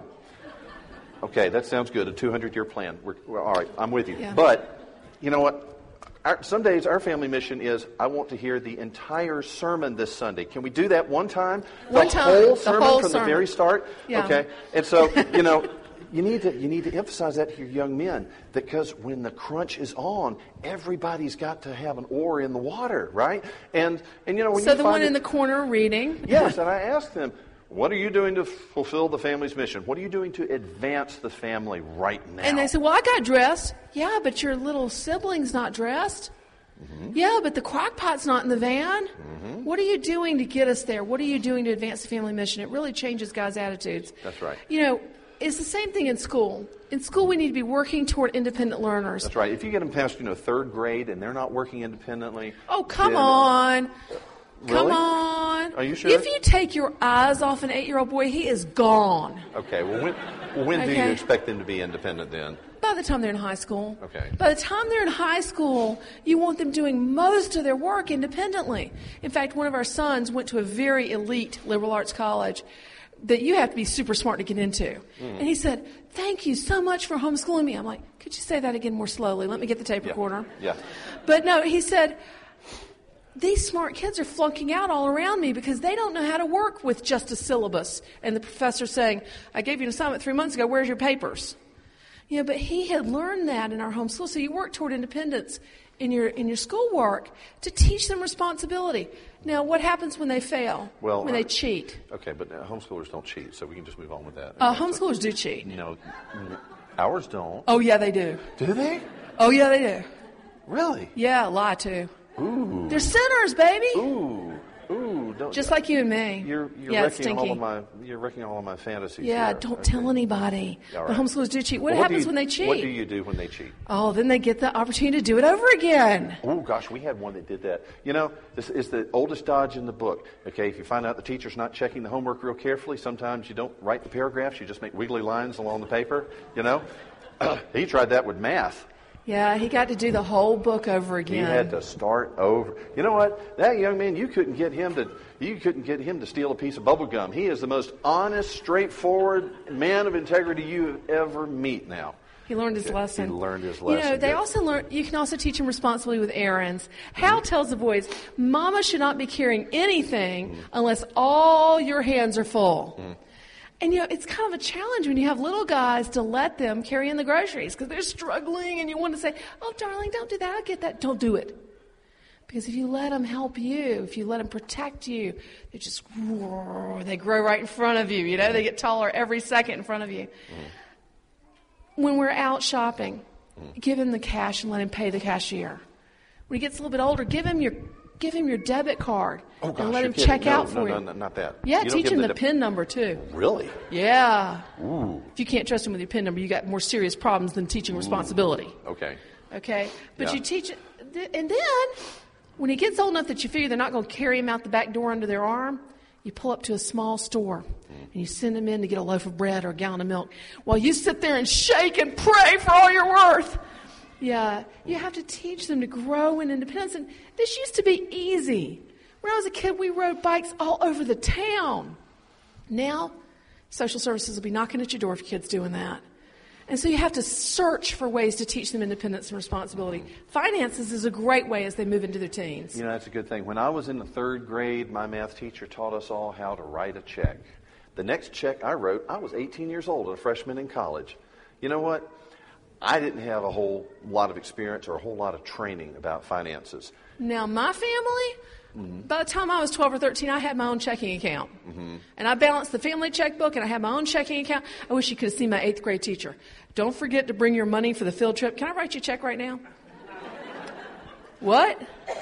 Okay, that sounds good, a two hundred year plan. We're, we're, all right, I'm with you. Yeah. But, you know what? Our, some days our family mission is, I want to hear the entire sermon this Sunday. Can we do that one time? One the time. Whole The sermon whole from sermon. the very start? Yeah. Okay. And so, you know, you need to you need to emphasize that to your young men, because when the crunch is on, everybody's got to have an oar in the water, right? And and you know when So you the find one it, in the corner reading. yes, and I asked them, what are you doing to fulfill the family's mission? What are you doing to advance the family right now? And they said, well, I got dressed. Yeah, but your little sibling's not dressed. Mm-hmm. Yeah, but the crock pot's not in the van. Mm-hmm. What are you doing to get us there? What are you doing to advance the family mission? It really changes guys' attitudes. That's right. You know, it's the same thing in school. In school, we need to be working toward independent learners. That's right. If you get them past, you know, third grade and they're not working independently. Oh, come then- on. Come Really? on. Are you sure? If you take your eyes off an eight-year-old boy, he is gone. Okay. Well, when, well, when do you Okay. expect them to be independent then? By the time they're in high school. Okay. By the time they're in high school, you want them doing most of their work independently. In fact, one of our sons went to a very elite liberal arts college that you have to be super smart to get into. Mm. And he said, thank you so much for homeschooling me. I'm like, could you say that again more slowly? Let me get the tape Yeah. recorder. Yeah. But no, he said, these smart kids are flunking out all around me because they don't know how to work with just a syllabus. And the professor saying, I gave you an assignment three months ago, where's your papers? You know, but he had learned that in our homeschool. So you work toward independence in your in your schoolwork to teach them responsibility. Now, what happens when they fail? Well, when uh, they cheat? Okay, but uh, homeschoolers don't cheat, so we can just move on with that. Uh, homeschoolers do cheat. No, n- ours don't. Oh, yeah, they do. Do they? Oh, yeah, they do. Really? Yeah, lie too. Ooh. They're sinners, baby. Ooh. Ooh. Don't don't. Just like you and me. You're, you're yeah, it's wrecking all stinky. of my. You're wrecking all of my fantasies. Yeah, here. don't Okay. tell anybody. All The right. homeschoolers do cheat. What Well, happens do you- when they cheat? What do you do when they cheat? Oh, then they get the opportunity to do it over again. Oh, gosh, we had one that did that. You know, this is the oldest dodge in the book. Okay, if you find out the teacher's not checking the homework real carefully, sometimes you don't write the paragraphs, you just make wiggly lines along the paper, you know. He tried that with math. Yeah, he got to do the whole book over again. He had to start over. You know what? That young man, you couldn't get him to you couldn't get him to steal a piece of bubble gum. He is the most honest, straightforward man of integrity you ever meet now. He learned his lesson. He learned his lesson. You know, they yes. also learn. You can also teach him responsibility with errands. Hal tells the boys, "Mama should not be carrying anything mm. unless all your hands are full." Mm. And, you know, it's kind of a challenge when you have little guys to let them carry in the groceries because they're struggling and you want to say, "Oh, darling, don't do that. I'll get that." Don't do it. Because if you let them help you, if you let them protect you, they just roar, they grow right in front of you. You know, they get taller every second in front of you. Mm. When we're out shopping, mm. give him the cash and let him pay the cashier. When he gets a little bit older, give him your give him your debit card oh, gosh, and let him kidding. check no, out no, for no, you. No, no, not that. Yeah, you teach him the, the PIN number too. Really? Yeah. Ooh. If you can't trust him with your PIN number, you got more serious problems than teaching Ooh. responsibility. Okay. Okay, but yeah. you teach it, and then when he gets old enough that you figure they're not going to carry him out the back door under their arm, you pull up to a small store mm. and you send him in to get a loaf of bread or a gallon of milk while you sit there and shake and pray for all you're worth. Yeah, you have to teach them to grow in independence. And this used to be easy. When I was a kid, we rode bikes all over the town. Now, social services will be knocking at your door if your kid's doing that. And so you have to search for ways to teach them independence and responsibility. Finances is a great way as they move into their teens. You know, that's a good thing. When I was in the third grade, my math teacher taught us all how to write a check. The next check I wrote, I was eighteen years old, a freshman in college. You know what? I didn't have a whole lot of experience or a whole lot of training about finances. Now, my family, mm-hmm. by the time I was twelve or thirteen, I had my own checking account. Mm-hmm. And I balanced the family checkbook, and I had my own checking account. I wish you could have seen my eighth grade teacher. Don't forget to bring your money for the field trip. Can I write you a check right now? What?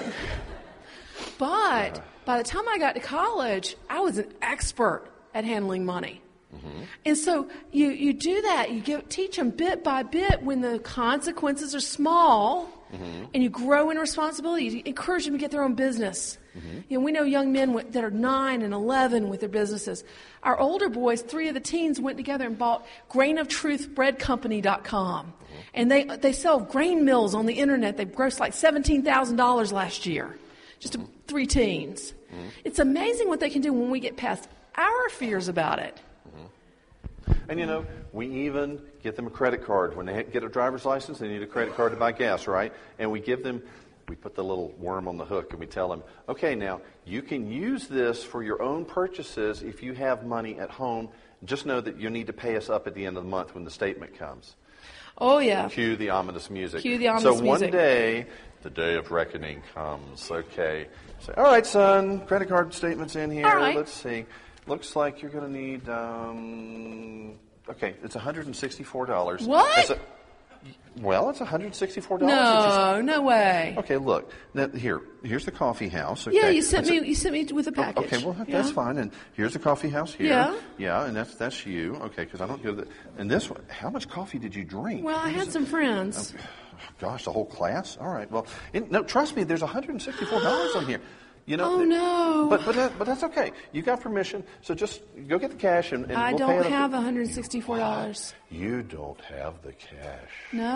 But by the time I got to college, I was an expert at handling money. Mm-hmm. And so you, you do that. You give, teach them bit by bit when the consequences are small, mm-hmm. and you grow in responsibility. You encourage them to get their own business. Mm-hmm. You know, we know young men with, that are nine and eleven with their businesses. Our older boys, three of the teens, went together and bought grain of truth bread company dot com. Mm-hmm. And they they sell grain mills on the internet. They grossed like seventeen thousand dollars last year. Just mm-hmm. three teens. Mm-hmm. It's amazing what they can do when we get past our fears about it. And, you know, we even get them a credit card. When they get a driver's license, they need a credit card to buy gas, right? And we give them, we put the little worm on the hook and we tell them, okay, now, you can use this for your own purchases if you have money at home. Just know that you need to pay us up at the end of the month when the statement comes. Oh, yeah. Cue the ominous music. Cue the ominous so music. So one day, the day of reckoning comes. Okay. Say, all right, son, credit card statement's in here. All right. Let's see. Looks like you're going to need, um, okay, it's one hundred sixty-four dollars. What? A, well, it's one hundred sixty-four dollars. No, no way. Okay, look. Now, here, here's the coffee house. Okay. Yeah, you sent it's me. A, you sent me with a package. Okay, well, yeah. that's fine. And here's the coffee house here. Yeah. Yeah, and that's that's you. Okay, because I don't give the. And this one, how much coffee did you drink? Well, I had some friends. Oh, gosh, the whole class. All right. Well, in, no, trust me. There's one hundred sixty-four dollars on here. You know, oh, no. But but that, but that's okay. You got permission, so just go get the cash and, and I we'll don't pay it have up. one hundred sixty-four dollars. You don't have the cash.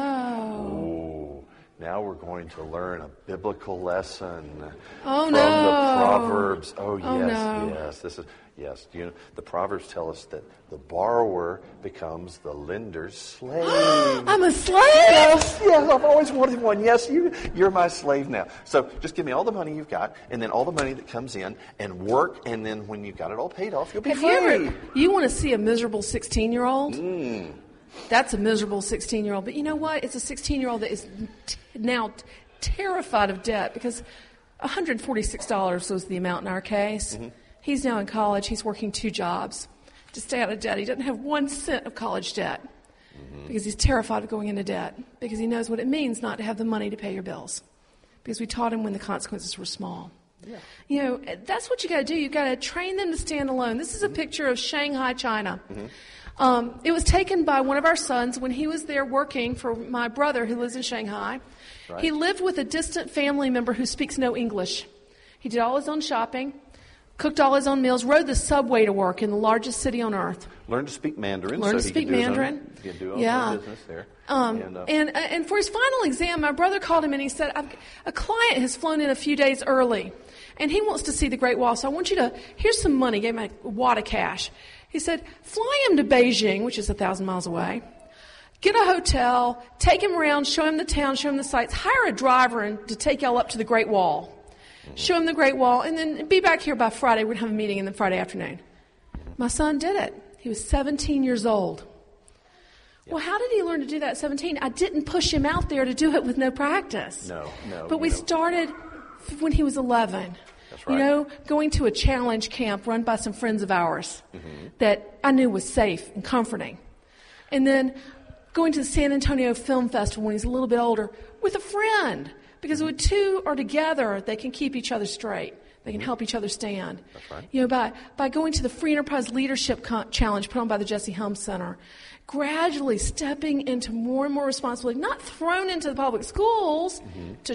No. Oh, now we're going to learn a biblical lesson oh, from no. the Proverbs. Oh, yes, oh, no. yes. This is yes. You know, the Proverbs tell us that the borrower becomes the lender's slave. I'm a slave. Yes, yes. I've always wanted one. Yes, you, you're my slave now. So just give me all the money you've got, and then all the money that comes in, and work. And then when you've got it all paid off, you'll be Have free. You, ever, you want to see a miserable sixteen-year-old? Mm. That's a miserable sixteen-year-old. But you know what? It's a sixteen-year-old that is t- now t- terrified of debt because one hundred forty-six dollars was the amount in our case. Mm-hmm. He's now in college. He's working two jobs to stay out of debt. He doesn't have one cent of college debt mm-hmm. because he's terrified of going into debt because he knows what it means not to have the money to pay your bills because we taught him when the consequences were small. Yeah. You know, that's what you got to do. You got to train them to stand alone. This is a picture of Shanghai, China. Mm-hmm. Um, it was taken by one of our sons when he was there working for my brother who lives in Shanghai. Right. He lived with a distant family member who speaks no English. He did all his own shopping, cooked all his own meals, rode the subway to work in the largest city on earth. Learned to speak Mandarin. Learned so to speak he could Mandarin. Do his own, he could do his yeah. own business there. Um, and, uh, and, and for his final exam, my brother called him and he said, I've, a client has flown in a few days early, and he wants to see the Great Wall, so I want you to, here's some money, gave him a wad of cash. He said, fly him to Beijing, which is a thousand miles away, get a hotel, take him around, show him the town, show him the sights, hire a driver and, to take y'all up to the Great Wall. Mm-hmm. Show him the Great Wall, and then be back here by Friday. We're going to have a meeting in the Friday afternoon. Mm-hmm. My son did it. He was seventeen years old. Yep. Well, how did he learn to do that at seventeen? I didn't push him out there to do it with no practice. No, no. But we know. started when he was eleven. That's right. You know, going to a challenge camp run by some friends of ours mm-hmm. that I knew was safe and comforting. And then going to the San Antonio Film Festival when he's a little bit older with a friend. Because when two are together, they can keep each other straight. They can help each other stand. That's right. You know, by, by going to the Free Enterprise Leadership Con- Challenge put on by the Jesse Helms Center, gradually stepping into more and more responsibility, not thrown into the public schools mm-hmm. to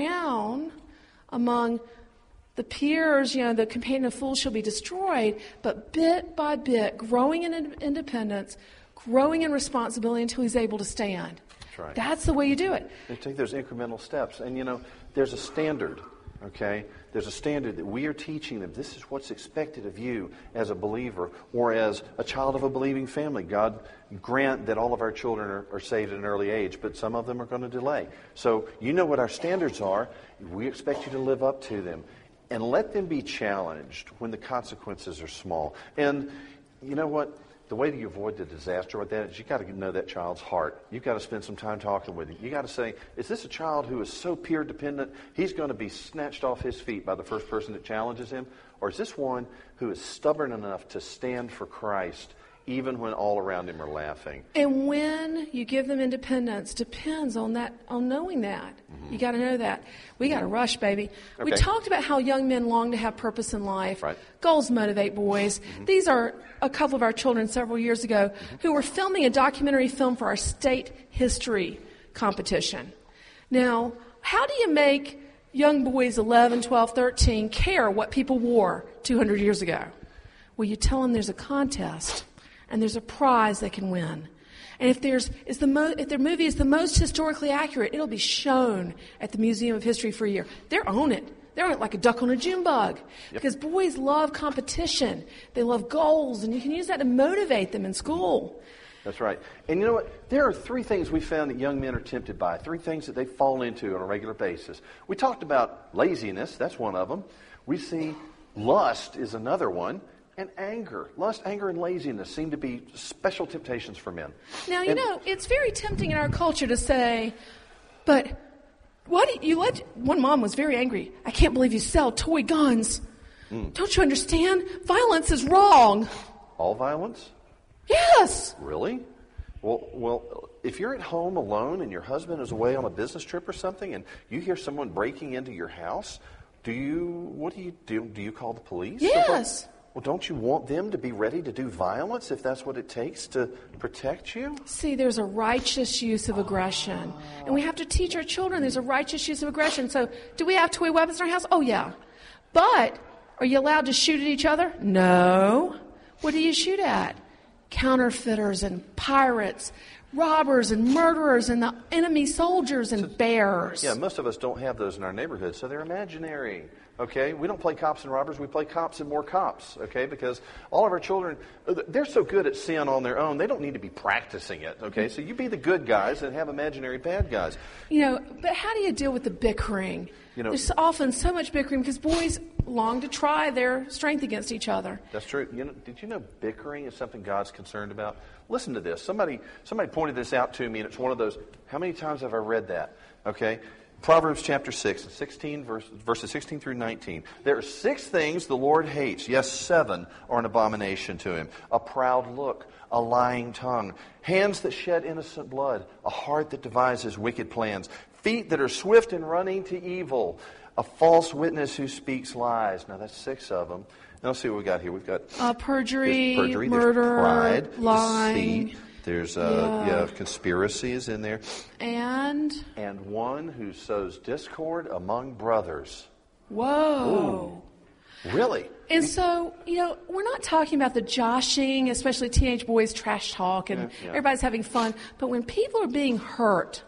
drown among the peers, you know, the companion of fools shall be destroyed, but bit by bit, growing in in- independence, growing in responsibility until he's able to stand. That's right. That's the way you do it. You take those incremental steps. And, you know, there's a standard, okay? There's a standard that we are teaching them. This is what's expected of you as a believer or as a child of a believing family. God grant that all of our children are, are saved at an early age, but some of them are going to delay. So you know what our standards are. We expect you to live up to them. And let them be challenged when the consequences are small. And you know what? The way that you avoid the disaster with that is you got to know that child's heart. You've got to spend some time talking with him. You got to say, is this a child who is so peer dependent, he's going to be snatched off his feet by the first person that challenges him? Or is this one who is stubborn enough to stand for Christ even when all around him are laughing? And when you give them independence depends on that, on knowing that. Mm-hmm. You got to know that. We got to rush, baby. Okay. We talked about how young men long to have purpose in life. Right. Goals motivate boys. Mm-hmm. These are a couple of our children several years ago mm-hmm. who were filming a documentary film for our state history competition. Now, how do you make young boys eleven, twelve, thirteen care what people wore two hundred years ago? Well, you tell them there's a contest. And there's a prize they can win. And if there's is the mo- if their movie is the most historically accurate, it'll be shown at the Museum of History for a year. They're on it. They're on it like a duck on a June bug. Yep. Because boys love competition. They love goals, and you can use that to motivate them in school. That's right. And you know what? There are three things we found that young men are tempted by, three things that they fall into on a regular basis. We talked about laziness. That's one of them. We see lust is another one. And anger. Lust, anger, and laziness seem to be special temptations for men. Now, you and, know, it's very tempting in our culture to say, but what do you let... One mom was very angry. I can't believe you sell toy guns. Mm. Don't you understand? Violence is wrong. All violence? Yes. Really? Well, well, if you're at home alone and your husband is away on a business trip or something and you hear someone breaking into your house, do you... What do you do? Do you call the police? Yes. Well, don't you want them to be ready to do violence if that's what it takes to protect you? See, there's a righteous use of aggression. And we have to teach our children there's a righteous use of aggression. So, do we have toy weapons in our house? Oh, yeah. But, are you allowed to shoot at each other? No. What do you shoot at? Counterfeiters and pirates, robbers and murderers and the enemy soldiers and bears. Yeah, most of us don't have those in our neighborhood, so they're imaginary. Okay, we don't play cops and robbers, we play cops and more cops, okay, because all of our children, they're so good at sin on their own, they don't need to be practicing it, okay, so you be the good guys and have imaginary bad guys. You know, but how do you deal with the bickering? You know, there's often so much bickering because boys long to try their strength against each other. That's true. You know, did you know bickering is something God's concerned about? Listen to this. Somebody, somebody pointed this out to me, and it's one of those, how many times have I read that, okay? Proverbs chapter six, sixteen, verse, verses sixteen through nineteen. There are six things the Lord hates. Yes, seven are an abomination to him. A proud look, a lying tongue, hands that shed innocent blood, a heart that devises wicked plans, feet that are swift in running to evil, a false witness who speaks lies. Now, that's six of them. Now, let's see what we got here. We've got uh, perjury, there's perjury, murder, there's pride, lying. deceit. There's uh, yeah. yeah, conspiracy is in there. And? And one who sows discord among brothers. Whoa. Ooh. Really? And so, you know, we're not talking about the joshing, especially teenage boys trash talk and yeah, yeah. everybody's having fun. But when people are being hurt,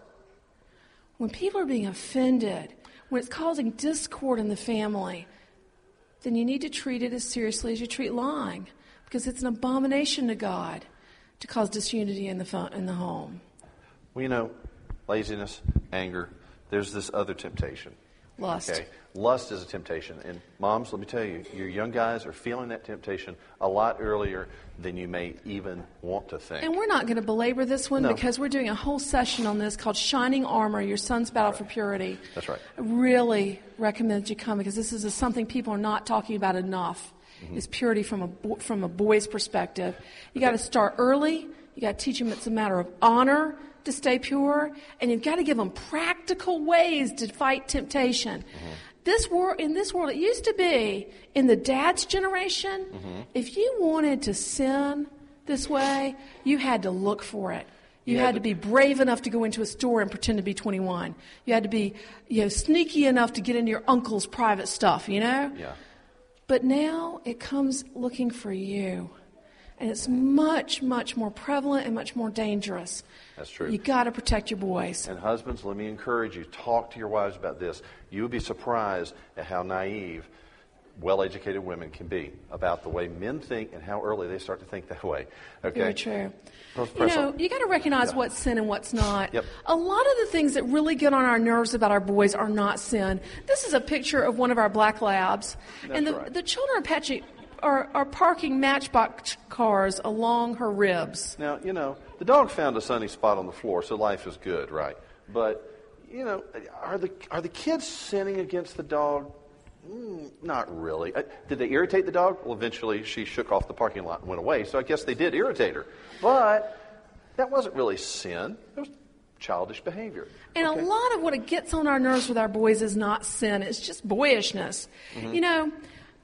when people are being offended, when it's causing discord in the family, then you need to treat it as seriously as you treat lying, because it's an abomination to God to cause disunity in the fun, in the home. Well, you know, laziness, anger, there's this other temptation. Lust. Okay. Lust is a temptation. And moms, let me tell you, your young guys are feeling that temptation a lot earlier than you may even want to think. And we're not going to belabor this one No. because we're doing a whole session on this called Shining Armor, Your Son's Battle for Purity. That's right. I really recommend that you come because this is a, something people are not talking about enough. Mm-hmm. Is purity from a bo- from a boy's perspective. You got to start early. You got to teach them it's a matter of honor to stay pure, and you've got to give them practical ways to fight temptation. Mm-hmm. This world, in this world, it used to be in the dad's generation. Mm-hmm. If you wanted to sin this way, you had to look for it. You, you had, had to, to be brave enough to go into a store and pretend to be twenty-one. You had to be, you know, sneaky enough to get into your uncle's private stuff. You know. Yeah. But now it comes looking for you. And it's much, much more prevalent and much more dangerous. That's true. You got to protect your boys. And husbands, let me encourage you, talk to your wives about this. You would be surprised at how naive well-educated women can be about the way men think and how early they start to think that way. Okay? Very true. Let's You press know, on. you got to recognize Yeah. what's sin and what's not. Yep. A lot of the things that really get on our nerves about our boys are not sin. This is a picture of one of our black labs. That's and the, right. the children are, patching, are, are parking Matchbox cars along her ribs. Now, you know, the dog found a sunny spot on the floor, so life is good, right? But, you know, are the are the kids sinning against the dog? Mm, not really. Uh, did they irritate the dog? Well, eventually she shook off the parking lot and went away, so I guess they did irritate her. But that wasn't really sin. It was childish behavior. And Okay. a lot of what it gets on our nerves with our boys is not sin. It's just boyishness. Mm-hmm. You know,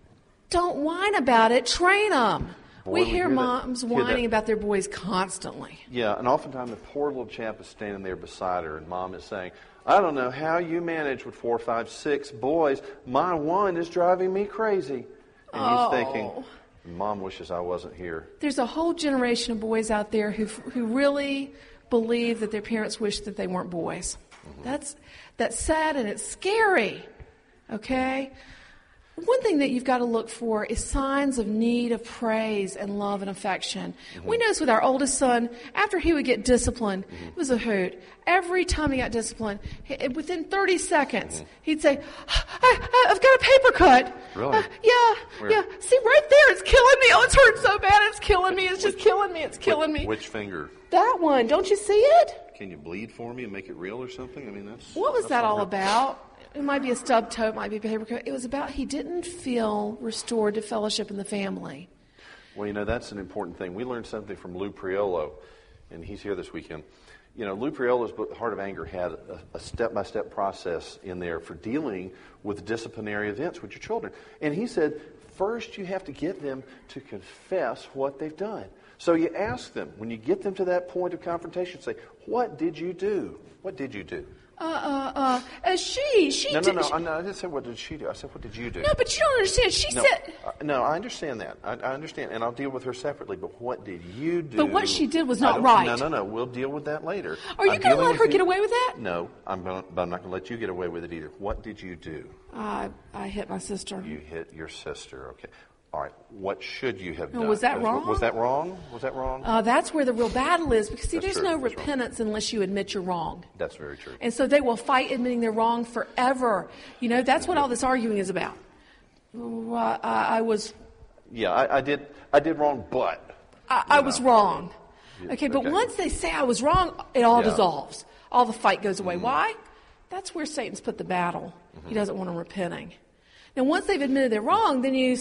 don't whine about it. Train them. Boy, we we hear hear that- moms hear whining that. about their boys constantly. Yeah, and oftentimes the poor little chap is standing there beside her, and mom is saying, I don't know how you manage with four, five, six boys. My one is driving me crazy. And Oh. he's thinking, Mom wishes I wasn't here. There's a whole generation of boys out there who who really believe that their parents wish that they weren't boys. Mm-hmm. That's that's sad and it's scary. Okay? One thing that you've got to look for is signs of need of praise and love and affection. Mm-hmm. We noticed with our oldest son, after he would get disciplined, mm-hmm. it was a hoot. Every time he got disciplined, he, within thirty seconds, mm-hmm. he'd say, I, I, I've got a paper cut. Really? Uh, yeah, Where? yeah. See, right there, it's killing me. Oh, it's hurting so bad. It's killing me. It's just killing me. It's killing which, me. Which finger? That one. Don't you see it? Can you bleed for me and make it real or something? I mean, that's... What was that's that all unreal. about? It might be a stub toe, it might be a paper cut. It was about he didn't feel restored to fellowship in the family. Well, you know, that's an important thing. We learned something from Lou Priolo, and he's here this weekend. You know, Lou Priolo's book, The Heart of Anger, had a, a step-by-step process in there for dealing with disciplinary events with your children. And he said, first you have to get them to confess what they've done. So you ask them, when you get them to that point of confrontation, say, what did you do? What did you do? Uh, uh, uh, uh she, she No, did. no, no. she- I, no, I didn't say what did she do. I said, what did you do? no, but you don't understand. She No, said, uh, no, I understand that. I, I understand, and I'll deal with her separately. But what did you do? But what she did was I not don't- right. No, no, no. We'll deal with that later. are you I'm going to dealing let with her you- get away with that? No, I'm, gonna, but I'm not going to let you get away with it either. What did you do? I, I hit my sister. You hit your sister. Okay. All right. What should you have No, done? was that wrong? Was that wrong? Was that wrong? Uh, that's where the real battle is because see, That's there's true. no That's wrong. repentance unless you admit you're wrong. That's very true. And so they will fight admitting they're wrong forever. You know, that's what all this arguing is about. Oh, I, I, I was Yeah, I, I did. I did wrong, but I, I you was know. wrong. Yeah, Okay, but okay. once they say I was wrong, it all Yeah. dissolves. All the fight goes away. Why? That's where Satan's put the battle. He doesn't want them repenting. Now, once they've admitted they're wrong, then you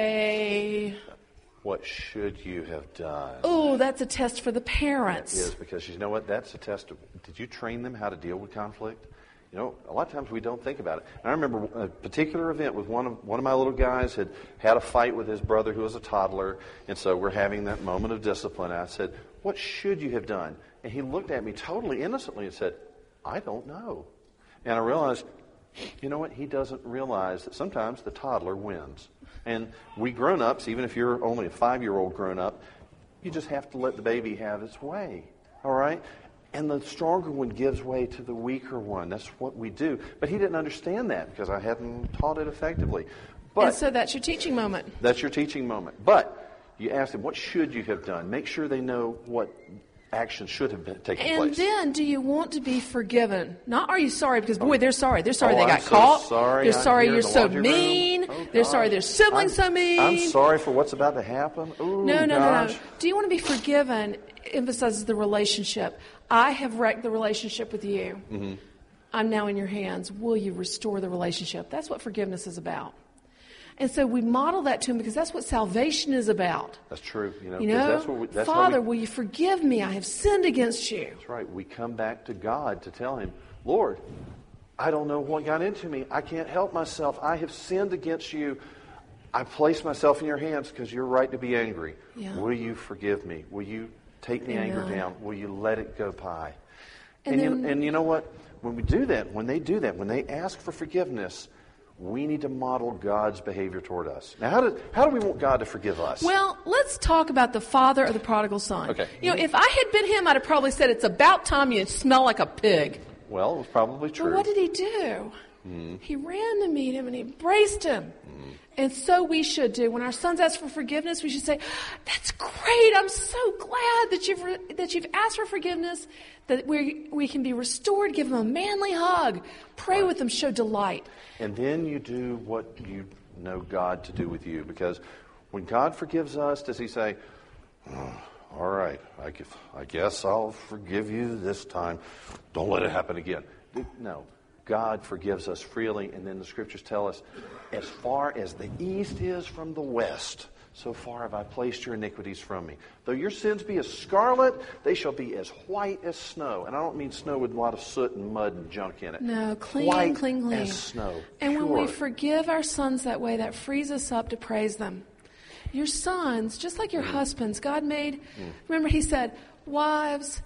say, What should you have done? oh, that's a test for the parents. Is because you know what? That's a test of. Did you train them how to deal with conflict? You know, a lot of times we don't think about it. And I remember a particular event with one of one of my little guys had had a fight with his brother who was a toddler, and so we're having that moment of discipline. I said, "What should you have done?" And he looked at me totally innocently and said, "I don't know." And I realized, you know what? He doesn't realize that sometimes the toddler wins. And we grown-ups, even if you're only a five-year-old grown-up, you just have to let the baby have its way. All right? And the stronger one gives way to the weaker one. That's what we do. But he didn't understand that because I hadn't taught it effectively. But and so that's your teaching moment. That's your teaching moment. But you ask them, what should you have done? Make sure they know what action should have been taken and place. And then, do you want to be forgiven? Not are you sorry, because boy, they're sorry. They're sorry oh, they got I'm so caught. Sorry they're sorry you're the so mean. Oh, they're sorry their siblings I'm, so mean. I'm sorry for what's about to happen. Ooh, no, no, gosh. no, no. Do you want to be forgiven? Emphasizes the relationship. I have wrecked the relationship with you. Mm-hmm. I'm now in your hands. Will you restore the relationship? That's what forgiveness is about. And so we model that to him because that's what salvation is about. That's true. You know, you know that's what we, that's Father, we, will you forgive me? I have sinned against you. That's right. We come back to God to tell him, Lord, I don't know what got into me. I can't help myself. I have sinned against you. I place myself in your hands because you're right to be angry. Yeah. Will you forgive me? Will you take the Amen. anger down? Will you let it go by? And, and, then, you, and you know what? When we do that, when they do that, when they ask for forgiveness, we need to model God's behavior toward us. Now, how do, how do we want God to forgive us? Well, let's talk about the father of the prodigal son. Okay. You know, if I had been him, I'd have probably said, it's about time you smell like a pig. Well, it was probably true. But what did he do? Mm. He ran to meet him and he embraced him. Mm. And so we should do. When our sons ask for forgiveness, we should say, that's great. I'm so glad that you've re- that you've asked for forgiveness, that we we can be restored. Give them a manly hug. Pray right. with them. Show delight. And then you do what you know God to do with you. Because when God forgives us, does he say, oh, all right, I guess, I guess I'll forgive you this time. Don't let it happen again. No. God forgives us freely, and then the Scriptures tell us, as far as the east is from the west, so far have I placed your iniquities from me. Though your sins be as scarlet, they shall be as white as snow. And I don't mean snow with a lot of soot and mud and junk in it. No, clean, white clean, clean. as snow. And pure. when we forgive our sons that way, that frees us up to praise them. Your sons, just like your mm. husbands, God made, mm. remember he said, wives,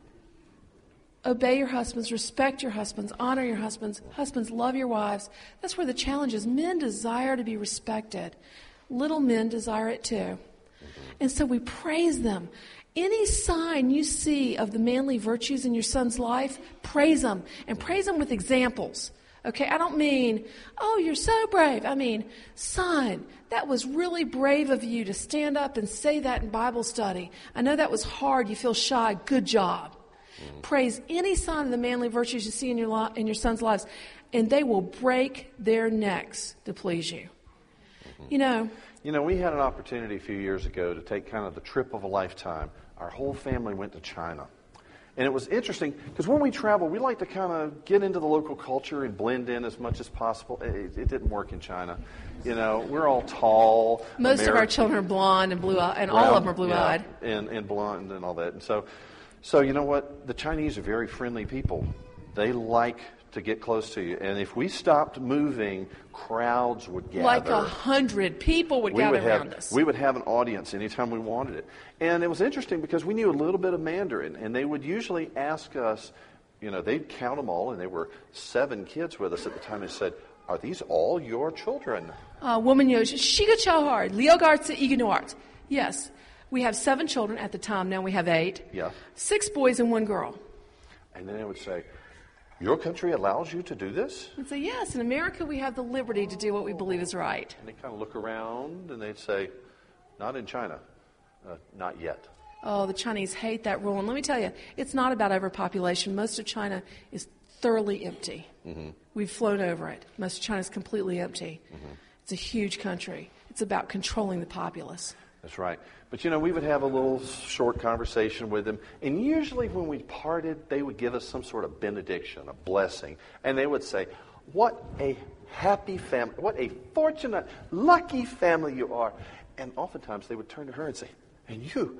obey your husbands, respect your husbands, honor your husbands. Husbands, love your wives. That's where the challenge is. Men desire to be respected. Little men desire it too. Mm-hmm. And so we praise them. Any sign you see of the manly virtues in your son's life, praise them. And praise them with examples. Okay, I don't mean, oh, you're so brave. I mean, son, that was really brave of you to stand up and say that in Bible study. I know that was hard. You feel shy. Good job. Mm-hmm. Praise any sign of the manly virtues you see in your li- in your son's lives, and they will break their necks to please you. Mm-hmm. You know. You know, we had an opportunity a few years ago to take kind of the trip of a lifetime. Our whole family went to China. And it was interesting because when we travel, we like to kind of get into the local culture and blend in as much as possible. It, it didn't work in China. You know, we're all tall. Most American, of our children are blonde and blue-eyed, and all of them are blue-eyed. Yeah, and, and blonde and all that. And so, so, you know what? The Chinese are very friendly people. They like to get close to you. And if we stopped moving, crowds would gather. Like a hundred people would we gather would have, around us. We would have an audience anytime we wanted it. And it was interesting because we knew a little bit of Mandarin, and they would usually ask us, you know, they'd count them all, and there were seven kids with us at the time. They said, are these all your children? Uh, woman yo, shiga chahar, liogartsa ignuart. Yes. We have seven children at the time. Now we have eight. Yeah. Six boys and one girl. And then they would say, your country allows you to do this? I'd say, yes, in America we have the liberty to do what we believe is right. And they kind of look around and they'd say, not in China, uh, not yet. Oh, the Chinese hate that rule. And let me tell you, it's not about overpopulation. Most of China is thoroughly empty. Mm-hmm. We've flown over it. Most of China is completely empty. Mm-hmm. It's a huge country. It's about controlling the populace. That's right. But, you know, we would have a little short conversation with them. And usually when we parted, they would give us some sort of benediction, a blessing. And they would say, what a happy family, what a fortunate, lucky family you are. And oftentimes they would turn to her and say, and you,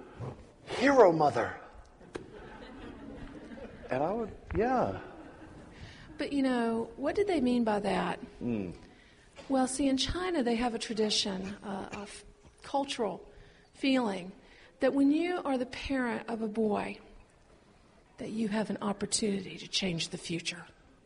hero mother. And I would, yeah. but you know, what did they mean by that? Mm. Well, see, in China, they have a tradition uh, of cultural feeling that when you are the parent of a boy, that you have an opportunity to change the future.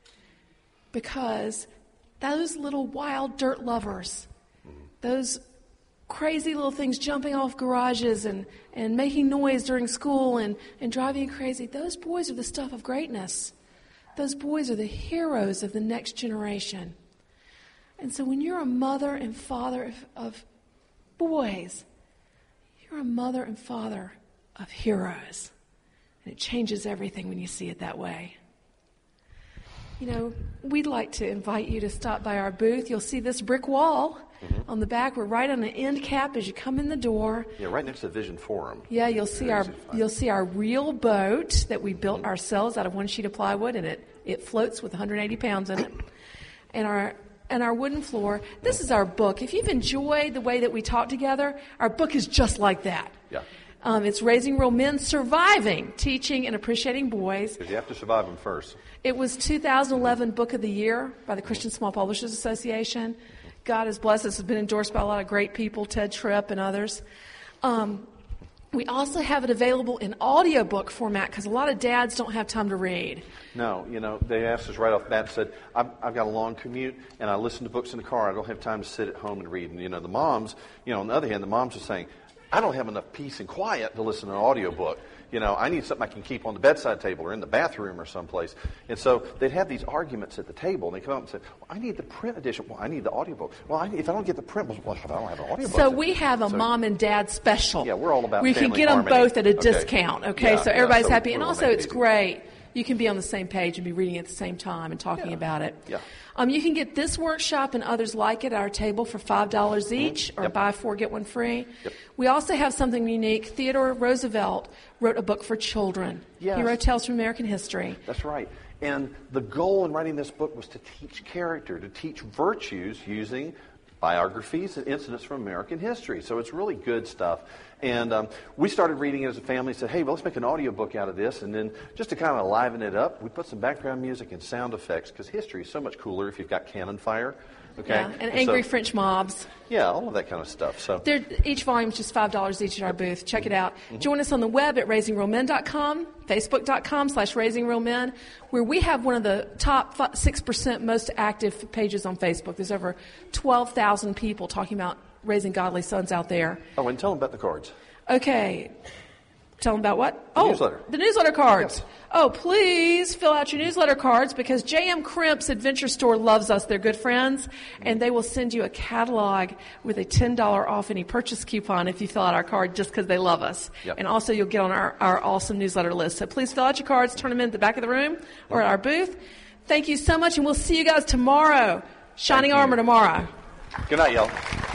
Because those little wild dirt lovers, those crazy little things jumping off garages and, and making noise during school and, and driving you crazy, those boys are the stuff of greatness. Those boys are the heroes of the next generation. And so when you're a mother and father of, of boys, you're a mother and father of heroes. And it changes everything when you see it that way. You know, we'd like to invite you to stop by our booth. You'll see this brick wall mm-hmm. on the back. We're right on the end cap as you come in the door. Yeah, right next to the Vision Forum. Yeah, you'll see our you'll see our real boat that we built mm-hmm. ourselves out of one sheet of plywood, and it, it floats with one hundred eighty pounds in it. And our and our wooden floor. This is our book. If you've enjoyed the way that we talk together, our book is just like that. Yeah. Um, it's Raising Real Men, Surviving, Teaching, and Appreciating Boys. Because you have to survive them first. It was two thousand eleven Book of the Year by the Christian Small Publishers Association. God has blessed us. It's been endorsed by a lot of great people, Ted Tripp and others. Um, we also have it available in audiobook format because a lot of dads don't have time to read. No, you know, they asked us right off the bat and said, I've, I've got a long commute and I listen to books in the car. I don't have time to sit at home and read. And, you know, the moms, you know, on the other hand, the moms are saying, I don't have enough peace and quiet to listen to an audiobook. You know, I need something I can keep on the bedside table or in the bathroom or someplace. And so they'd have these arguments at the table, and they come up and say, well, I need the print edition. Well, I need the audiobook. Well, I, if I don't get the print, well, I don't have an audiobook. So we have a so, mom and dad special. Yeah, we're all about we family can get harmony. them both at a okay. discount, okay? Yeah, so everybody's yeah, so happy. And also it's easy. great. You can be on the same page and be reading at the same time and talking yeah. about it. Yeah. Um, you can get this workshop and others like it at our table for five dollars each, mm-hmm. or yep. buy four, get one free. Yep. We also have something unique. Theodore Roosevelt wrote a book for children. Yes. He wrote Tales from American History. That's right. And the goal in writing this book was to teach character, to teach virtues using biographies and incidents from American history. So it's really good stuff. And um, we started reading it as a family and said, hey, well, let's make an audiobook out of this. And then just to kind of liven it up, we put some background music and sound effects because history is so much cooler if you've got cannon fire. Okay? Yeah, and, and angry so, French mobs. Yeah, all of that kind of stuff. So They're, each volume is just five dollars each at our booth. Check it out. Mm-hmm. Join us on the web at raising real men dot com, facebook.com slash raisingrealmen, where we have one of the top six percent most active pages on Facebook. There's over twelve thousand people talking about raising godly sons out there. Oh, and tell them about the cards. Okay. Tell them about what? The oh, newsletter. The newsletter cards. Yes. Oh, please fill out your newsletter cards because J M Crimp's Adventure Store loves us. They're good friends, and they will send you a catalog with a ten dollars off any purchase coupon if you fill out our card just because they love us. Yep. And also you'll get on our, our awesome newsletter list. So please fill out your cards, turn them in at the back of the room or at our booth. Thank you so much, and we'll see you guys tomorrow. Shining Armor tomorrow. Good night, y'all.